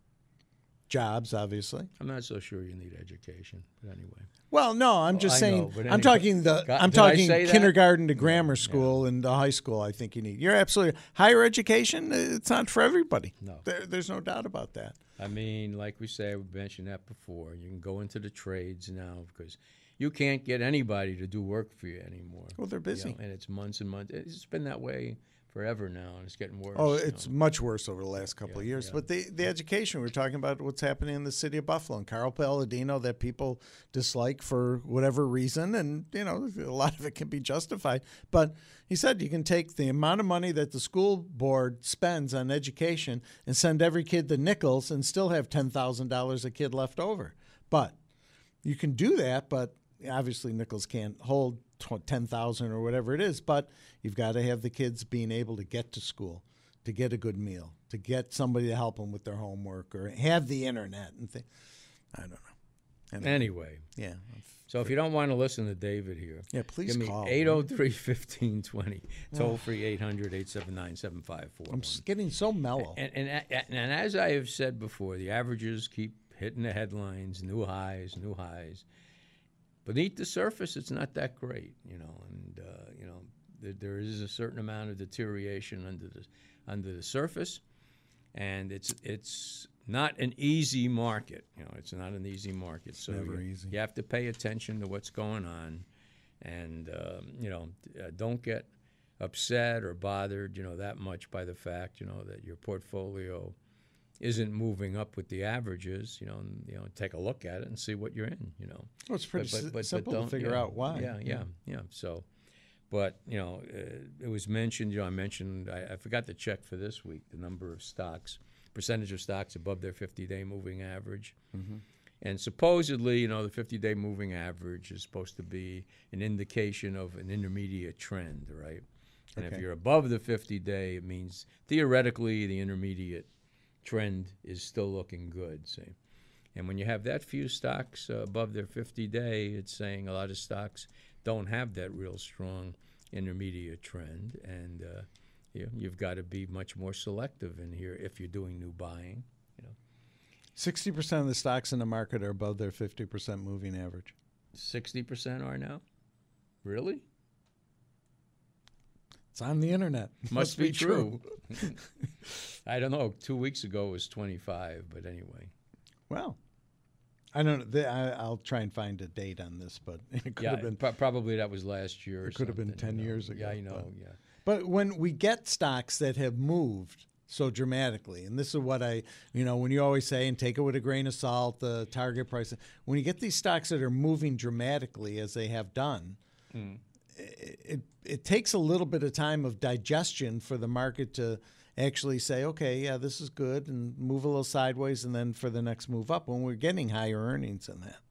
Jobs, obviously. I'm not so sure you need education, but anyway. Well, no, I'm Oh, just I saying. know, but I'm anyway. talking the. Got- I'm did I talking say that? kindergarten to grammar Yeah, school and to high school. I think you need. You're absolutely higher education. It's not for everybody. No. There, there's no doubt about that. I mean, like we say, we mentioned that before. You can go into the trades now because you can't get anybody to do work for you anymore. Well, they're you busy. know, and it's months and months. It's been that way forever now, and it's getting worse. Oh, you it's know. much worse over the last couple Yeah, of years. yeah. But the, the education, we're talking about what's happening in the city of Buffalo and Carl Palladino that people dislike for whatever reason. And, you know, a lot of it can be justified. But he said you can take the amount of money that the school board spends on education and send every kid to Nichols and still have ten thousand dollars a kid left over. But you can do that, but obviously Nichols can't hold ten thousand or whatever it is, but you've got to have the kids being able to get to school, to get a good meal, to get somebody to help them with their homework or have the internet and things. I don't know. Anyway, Anyway, yeah. so if you don't want to listen to David here, Yeah, please give me call. eight oh three, fifteen twenty, toll free eight hundred, eight seven nine, seven five four one. I'm s- getting so mellow. And, and, and as I have said before, the averages keep hitting the headlines, new highs, new highs. Beneath the surface, it's not that great, you know, and, uh, you know, there, there is a certain amount of deterioration under the, under the surface, and it's it's not an easy market, you know, it's not an easy market. So never you, easy. you have to pay attention to what's going on, and, um, you know, uh, don't get upset or bothered, you know, that much by the fact, you know, that your portfolio isn't moving up with the averages, you know, and, you know, take a look at it and see what you're in, you know. Well, it's pretty But- si- but- but simple to don't- figure yeah, out why. Yeah, yeah, yeah. So, but, you know, uh, it was mentioned, you know, I mentioned, I, I forgot to check for this week, the number of stocks, percentage of stocks above their fifty-day moving average. Mm-hmm. And supposedly, you know, the fifty-day moving average is supposed to be an indication of an intermediate trend, right? And Okay. if you're above the fifty-day, it means theoretically the intermediate trend is still looking good, see. And when you have that few stocks uh, above their fifty-day, it's saying a lot of stocks don't have that real strong intermediate trend, and uh, you know, you've got to be much more selective in here if you're doing new buying, you know. sixty percent of the stocks in the market are above their fifty percent moving average. sixty percent are now? Really? It's on the internet. Must, be, true. I don't know. Two weeks ago it was twenty-five, but anyway. Well, I don't know. The- I, I'll try and find a date on this, but it could Yeah, have been. pro- probably that was last year. Or It could have been something, ten you know. years ago, Yeah, I know. but- Yeah. But when we get stocks that have moved so dramatically, and this is what I, you know, when you always say, and take it with a grain of salt, the target price, when you get these stocks that are moving dramatically as they have done, Mm. it, it, it takes a little bit of time of digestion for the market to actually say, okay, yeah, this is good, and move a little sideways, and then for the next move up when we're getting higher earnings than that.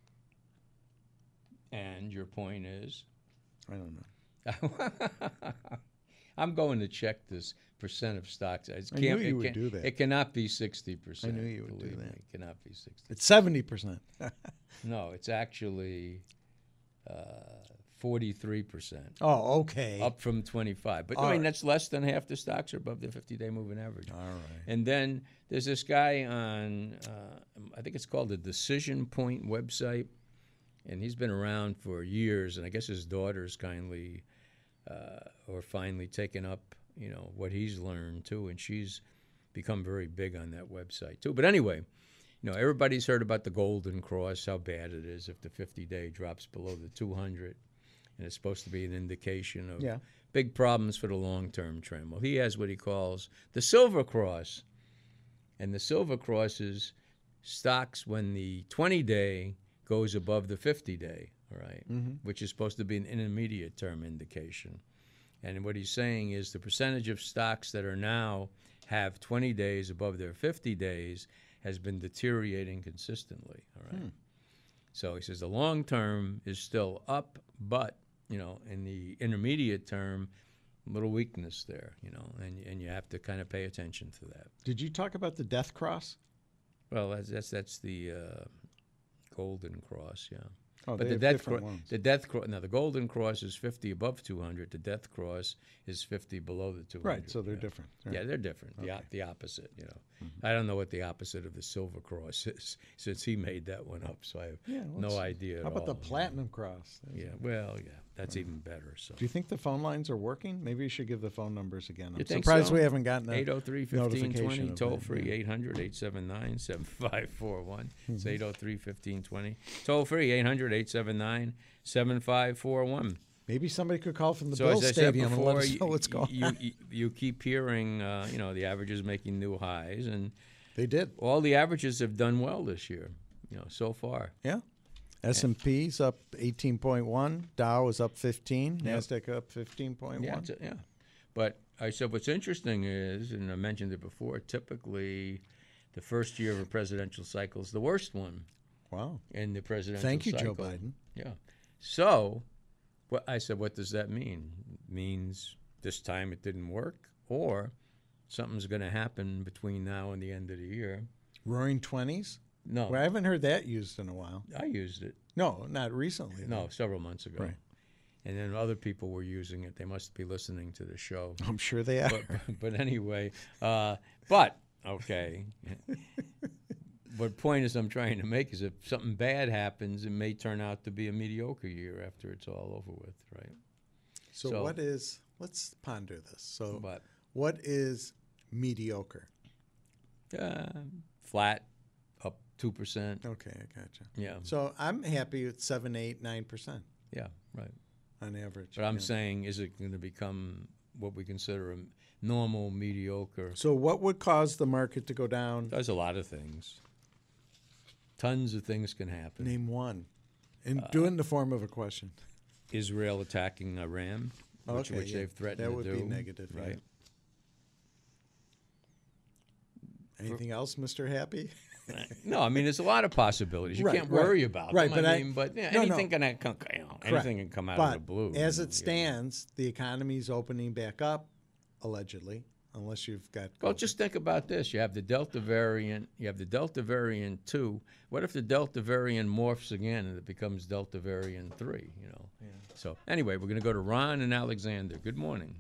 And your point is? I don't know. I'm going to check this percent of stocks. It I knew can't- you it would can- do that. It cannot be sixty percent. I knew you would do believe me. that. It cannot be sixty. It's seventy percent. No, it's actually uh, forty-three percent. Oh, okay. Up from twenty-five. But All I mean, right. that's less than half the stocks are above the fifty-day moving average. All right. And then there's this guy on, uh, I think it's called the Decision Point website, and he's been around for years, and I guess his daughter's kindly uh, or finally taken up, you know, what he's learned too, and she's become very big on that website too. But anyway, you know, everybody's heard about the Golden Cross, how bad it is if the fifty-day drops below the two hundred, and it's supposed to be an indication of Yeah. big problems for the long-term trend. Well, he has what he calls the Silver Cross, and the Silver Cross is stocks when the twenty-day goes above the fifty-day. all right, Mhm. which is supposed to be an intermediate term indication. And what he's saying is the percentage of stocks that are now have twenty days above their fifty days has been deteriorating consistently, all right? Hmm. So he says the long term is still up, but, you know, in the intermediate term, little weakness there, you know, and, and you have to kind of pay attention to that. Did you talk about the Death Cross? Well, that's that's, that's the uh, Golden Cross, yeah. Oh, But they the have death different cro- ones. the death cross. Now the Golden Cross is fifty above two hundred. The Death Cross is fifty below the two hundred. Right, so they're yeah. different. Right. Yeah, they're different. The op- the opposite, you know. Mm-hmm. I don't know what the opposite of the Silver Cross is, since he made that one up. So I have Yeah, no let's- idea. How at about the all, you know. Platinum Cross? Yeah, well, yeah, that's even better. So Do you think the phone lines are working? Maybe you should give the phone numbers again. I'm You think surprised so? we haven't gotten a eight oh three, fifteen twenty, notification of toll that, free, yeah. eight hundred, eight seven nine, seven five four one. Mm-hmm. It's eight oh three, fifteen twenty. Toll free, eight hundred, eight seven nine, seven five four one. Maybe somebody could call from the So Bills as I said Stadium and let before, us you, know what's going you, on. you, you keep hearing, uh, you know, the averages making new highs, and They did. all the averages have done well this year, you know, so far. Yeah. S and P's up eighteen point one. Dow is up fifteen. Yep. NASDAQ up fifteen point one. Yeah, it's a- yeah. But I said what's interesting is, and I mentioned it before, typically the first year of a presidential cycle is the worst one Wow. in the presidential Thank you, cycle. Joe Biden. Yeah. So what I said, what does that mean? It means this time it didn't work, or something's going to happen between now and the end of the year. Roaring twenties? No, Well, I haven't heard that used in a while. I used it. No, not recently. No, though. several months ago. Right. And then other people were using it. They must be listening to the show. I'm sure they are. But, but anyway, uh, but, okay. What point is I'm trying to make is if something bad happens, it may turn out to be a mediocre year after it's all over with, right? So, So- what is, let's ponder this. So But what is mediocre? uh, flat, up two percent. Okay, I gotcha. Yeah, So I'm happy with seven, eight, nine percent yeah, right. on average. But I'm yeah. saying, is it going to become what we consider a normal, mediocre? So what would cause the market to go down? There's a lot of things. Tons of things can happen. Name one. And Uh, do it in the form of a question. Israel attacking Iran, which, Okay, which yeah. they've threatened That to would do. be negative, yeah. right? Anything else, Mister Happy? No, I mean, there's a lot of possibilities. You Right, can't right. worry about Right, them. but I I- mean, but yeah, no, no. anything can come. You know, anything Correct. can come out but of the blue. as you it know. stands, the economy's opening back up, allegedly, unless you've got. Well, COVID. just think about this. You have the Delta variant. You have the Delta variant two. What if the Delta variant morphs again and it becomes Delta variant three? You know. Yeah. So anyway, we're going to go to Ron and Alexander. Good morning.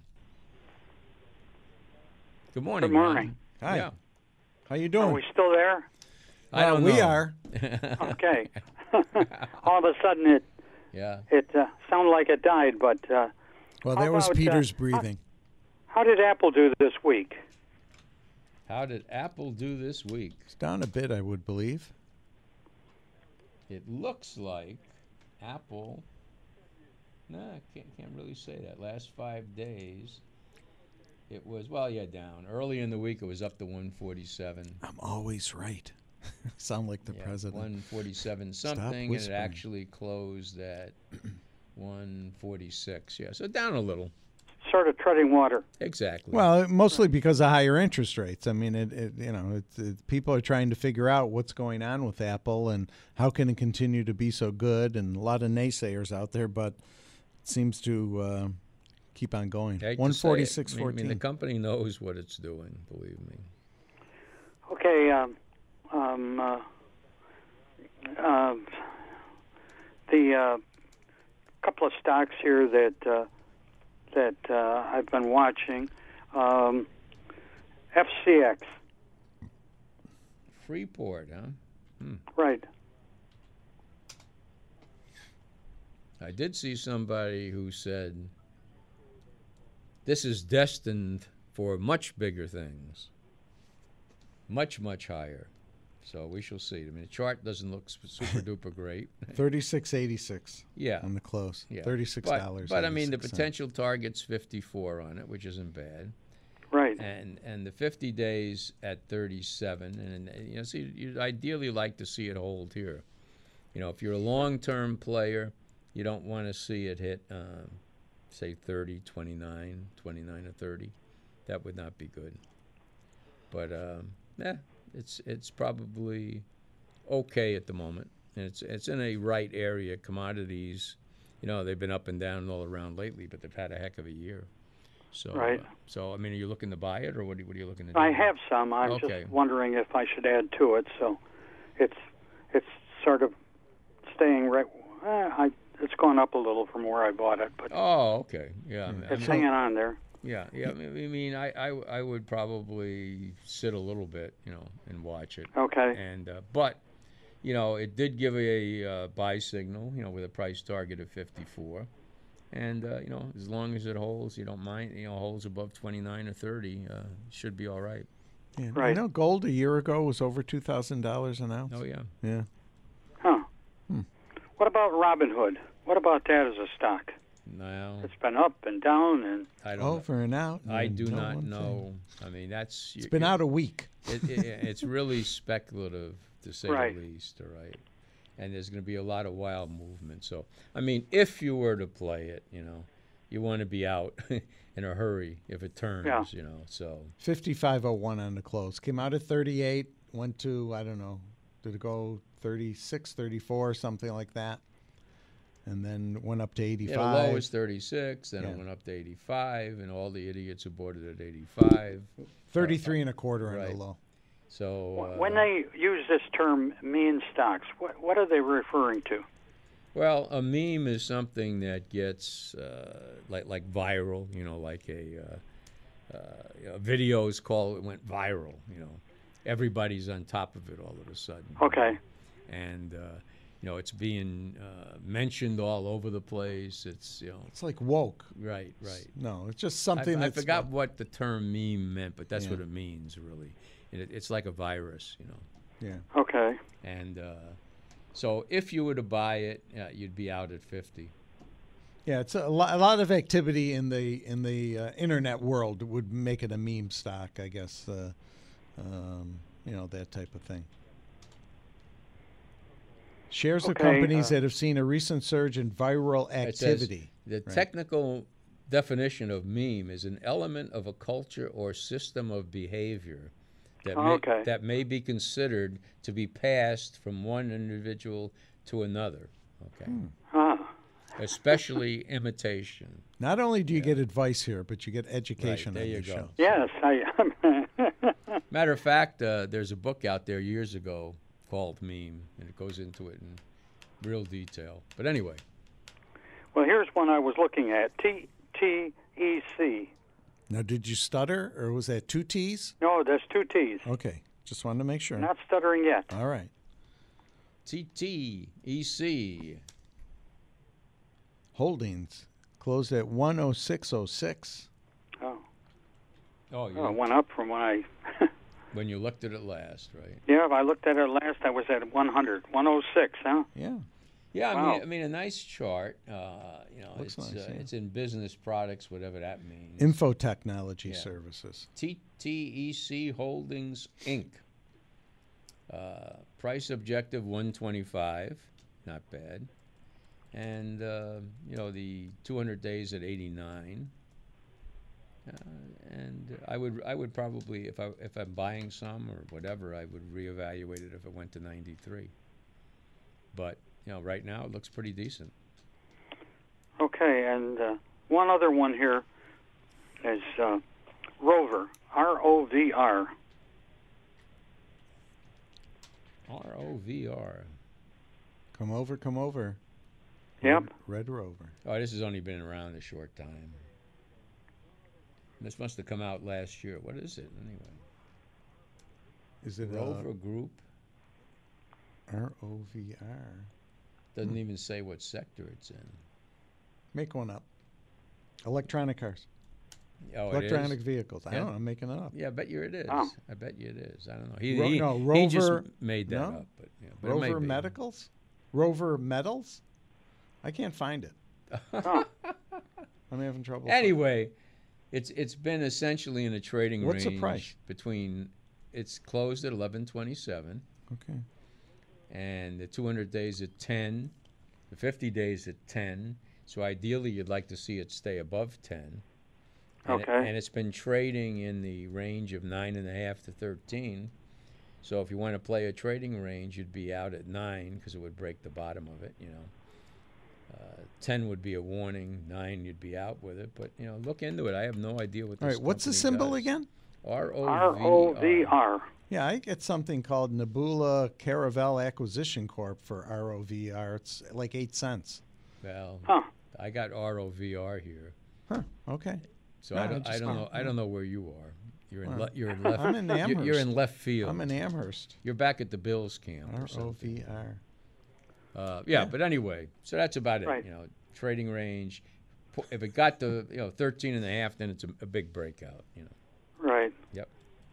Good morning. Good morning. Ron. Hi. Yeah. How you doing? Are we still there? I Well, don't we know. are. Okay. All of a sudden, it Yeah. it uh, sounded like it died. But uh, Well, How that was about, uh, Peter's breathing. how did Apple do this week? How did Apple do this week? It's down a bit, I would believe. It looks like Apple. Nah, I can't, can't really say that. Last five days, it was, well, yeah, down. Early in the week, it was up to one forty-seven. I'm always right. Sound like the yeah, president. one forty-seven something, and it whispering. actually closed at one forty-six. Yeah, so down a little. Sort of treading water. Exactly. Well, mostly because of higher interest rates. I mean, it, it you know, it, it, people are trying to figure out what's going on with Apple and how can it continue to be so good. And a lot of naysayers out there, but it seems to uh, keep on going. I hate to say it. one forty-six I mean, I mean, the fourteen. company knows what it's doing, believe me. Okay. Um, um, uh, uh, the uh, couple of stocks here that uh, that uh, I've been watching. Um, F C X. Freeport, huh? Right. I did see somebody who said this is destined for much bigger things, much, much higher. So we shall see. I mean, the chart doesn't look sp- super duper great. thirty-six eighty-six Yeah. on the close. Yeah. thirty-six But, dollars. but I mean, the potential target's fifty-four on it, which isn't bad. Right. And and the fifty days at thirty-seven. And, and you know, see, you'd ideally like to see it hold here. You know, if you're a long-term player, You don't want to see it hit, um, say, thirty, twenty-nine, twenty-nine or thirty. That would not be good. But, um, yeah, it's it's probably okay at the moment. And it's it's in a right area. Commodities, you know, they've been up and down all around lately, but they've had a heck of a year. So, Right. uh, so I mean, are you looking to buy it, or what are you, what are you looking to do? I have some. I'm Okay. just wondering if I should add to it. So it's it's sort of staying right. Eh, I it's gone up a little from where I bought it, but Oh, okay. Yeah. I mean, it's hanging on there. yeah. Yeah. I mean, I, mean I, I, I would probably sit a little bit, you know, and watch it. Okay. And uh, but, you know, it did give a uh, buy signal, you know, with a price target of fifty-four. And, uh, you know, as long as it holds, you don't mind, you know, holds above twenty-nine or thirty, uh, should be all right. Yeah. Right. You know, gold a year ago was over two thousand dollars an ounce. Oh, yeah. Yeah. Huh. Hmm. What about Robinhood? What about that as a stock? Now, It's been up and down, and I don't Over and out. I and do no not one know. I mean, that's... It's been out a week. It, it, it's really speculative, to say Right. the least, all right? And there's going to be a lot of wild movement. So, I mean, if you were to play it, you know, you want to be out in a hurry if it turns, Yeah. you know, so... fifty-five oh one on the close. Came out at thirty-eight, went to, I don't know, did it go thirty-six, thirty-four, something like that? And then went up to Yeah, eighty-five. the low was thirty-six, then Yeah. it went up to eighty-five, and all the idiots who bought it at eighty-five. thirty-three and a quarter on Right. the low. So... Uh, when they use this term "mean stocks," what what are they referring to? Well, a meme is something that gets uh, like like viral, you know, like a uh, uh, you know, videos call it went viral, you know. Everybody's on top of it all of a sudden. Okay. And uh, you know, it's being uh, mentioned all over the place. It's, you know, It's like woke. right, right. No, it's just something I, I that's forgot what the term meme meant, but that's Yeah. what it means, really. It, it's like a virus, you know. Yeah. Okay. And uh, so if you were to buy it, uh, you'd be out at fifty. Yeah, it's a, lo- a lot of activity in the in the uh, internet world would make it a meme stock, I guess. Uh, um, you know, that type of thing. Shares of Okay, companies uh, that have seen a recent surge in viral It says, activity. the Right. technical definition of meme is an element of a culture or system of behavior that may, Okay. that may be considered to be passed from one individual to another. Okay, Huh. especially imitation. Not only do you get advice here, but you get education Right, there on you the go. show. Yes, I. Matter of fact, uh, there's a book out there years ago called Meme, and it goes into it in real detail. But anyway, Well, here's one I was looking at. T T E C. Now, did you stutter, or was that two T's? No, there's two T's. Okay, just wanted to make sure. Not stuttering yet. All right. T T E C. Holdings closed at one oh six oh six. Oh, Oh, you oh, it went up from when I. when you looked at it last, right? Yeah, if I looked at it last, I was at one hundred. one oh six, huh? Yeah. Yeah, I Wow. mean, I mean, a nice chart. Uh, you know, Looks it's nice, uh, yeah. it's in business products, whatever that means. Info Technology Yeah. Services. T T E C Holdings Incorporated. Uh, price objective one twenty-five, not bad. And uh, you know, the two hundred days at eighty-nine. Uh, and I would I would probably, if I if I'm buying some or whatever, I would reevaluate it if it went to ninety-three. But you know, right now it looks pretty decent. Okay, and uh, one other one here is uh, Rover. R O V R. R O V R. Come over, come over. Yep. Red, Red Rover. Oh, this has only been around a short time. This must have come out last year. What is it anyway? Is it Rover Group. uh, R O V R? Doesn't even say what sector it's in. Make one up. Electronic cars. Oh, Electronic it is? vehicles. I Yeah. don't know. I'm making it up. Yeah, I bet you it is. Oh. I bet you it is. I don't know. He, Ro- he, no, he just Rover- made that no? up. But, yeah, but it may Rover be. Medicals? Rover Metals? I can't find it. Oh. I'm having trouble. Anyway, it's it's been essentially in a trading What's the range price? between. It's closed at eleven twenty-seven, Okay. and the two hundred days at ten. The fifty days at ten. So ideally, you'd like to see it stay above ten. And Okay. It, and it's been trading in the range of nine and a half to thirteen. So if you want to play a trading range, you'd be out at nine because it would break the bottom of it. You know, uh, ten would be a warning. Nine, you'd be out with it. But you know, look into it. I have no idea what. All This right, what's the company symbol does. again? R O R O V R. Yeah, I get something called Nebula Caravel Acquisition Corp for R O V R. It's like eight cents. Well, Huh. I got R O V R here. Huh. Okay. So No, I I don't, I just don't know. want- I don't know where you are. You're in. Well, Le- you're in left. I'm in you're, you're Amherst. in left field. I'm in Amherst. You're back at the Bills camp or R O something. V R. Uh, yeah, Yeah. but anyway, so that's about it. Right. You know, trading range. Po- If it got to you know thirteen and a half, then it's a, a big breakout. You know. Right. Yep.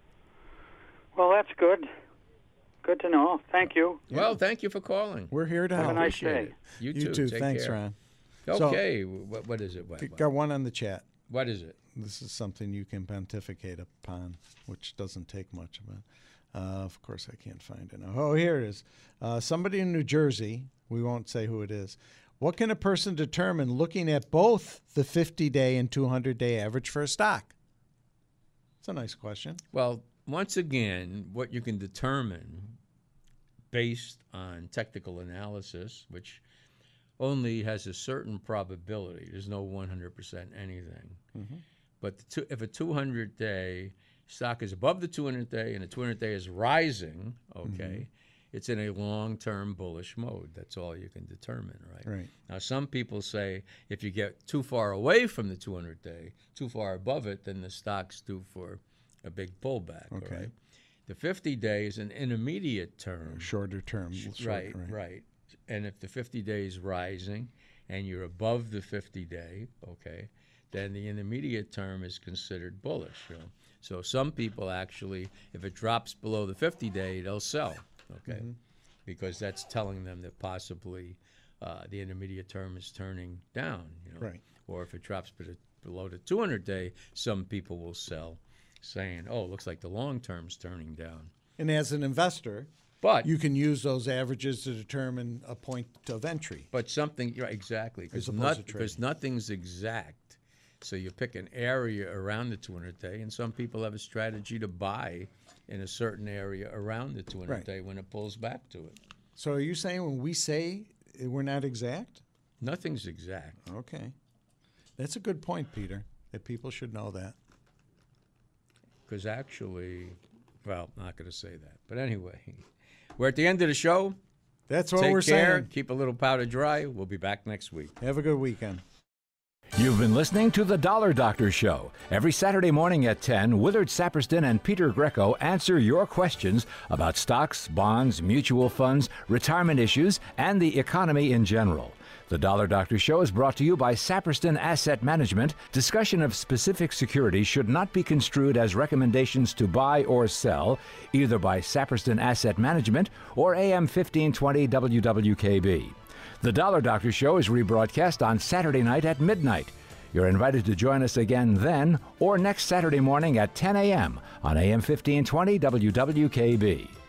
Well, that's good. Good to know. Thank you. Well, thank you for calling. We're here to Have a help. nice Appreciate day. it. You, You too. too. Take Thanks, care. Ron. So- Okay. what, what is it? What, what, Got one on the chat. what is it? This is something you can pontificate upon, which doesn't take much of it. Uh, of course, I can't find it now. Oh, here it is. Uh, somebody in New Jersey, we won't say who it is. What can a person determine looking at both the fifty-day and two hundred day average for a stock? It's a nice question. Well, once again, what you can determine based on technical analysis, which only has a certain probability. There's no one hundred percent anything. Mm-hmm. But the two, if a two hundred day stock is above the two hundred day and the two hundred day is rising, okay, Mm-hmm. it's in a long-term bullish mode. That's all you can determine, right? Right. Now, some people say if you get too far away from the two hundred day, too far above it, then the stock's due for a big pullback, Okay. all right? The fifty day is an intermediate term. Shorter term. short- Right, right, And if the fifty day is rising and you're above the fifty day, okay, then the intermediate term is considered bullish. You know? So some people actually, if it drops below the fifty day, they'll sell, okay, Mm-hmm. because that's telling them that possibly uh, the intermediate term is turning down. You know? Right. Or if it drops be- below the two hundred day, some people will sell, saying, oh, it looks like the long term's turning down. And as an investor, But you can use those averages to determine a point of entry. But something, right, exactly, because opposed to because trading. nothing's exact. So you pick an area around the two hundred day, and some people have a strategy to buy in a certain area around the two hundred Right. day when it pulls back to it. So are you saying when we say we're not exact? Nothing's exact. Okay. That's a good point, Peter, that people should know that. Because actually, well, I'm not going to say that. But anyway, we're at the end of the show. That's what Take we're care. saying. Keep a little powder dry. We'll be back next week. Have a good weekend. You've been listening to The Dollar Doctor Show. Every Saturday morning at ten, Willard Saperston and Peter Greco answer your questions about stocks, bonds, mutual funds, retirement issues, and the economy in general. The Dollar Doctor Show is brought to you by Saperston Asset Management. Discussion of specific securities should not be construed as recommendations to buy or sell, either by Saperston Asset Management or A M fifteen twenty W W K B. The Dollar Doctor Show is rebroadcast on Saturday night at midnight. You're invited to join us again then or next Saturday morning at ten a.m. on A M fifteen twenty W W K B.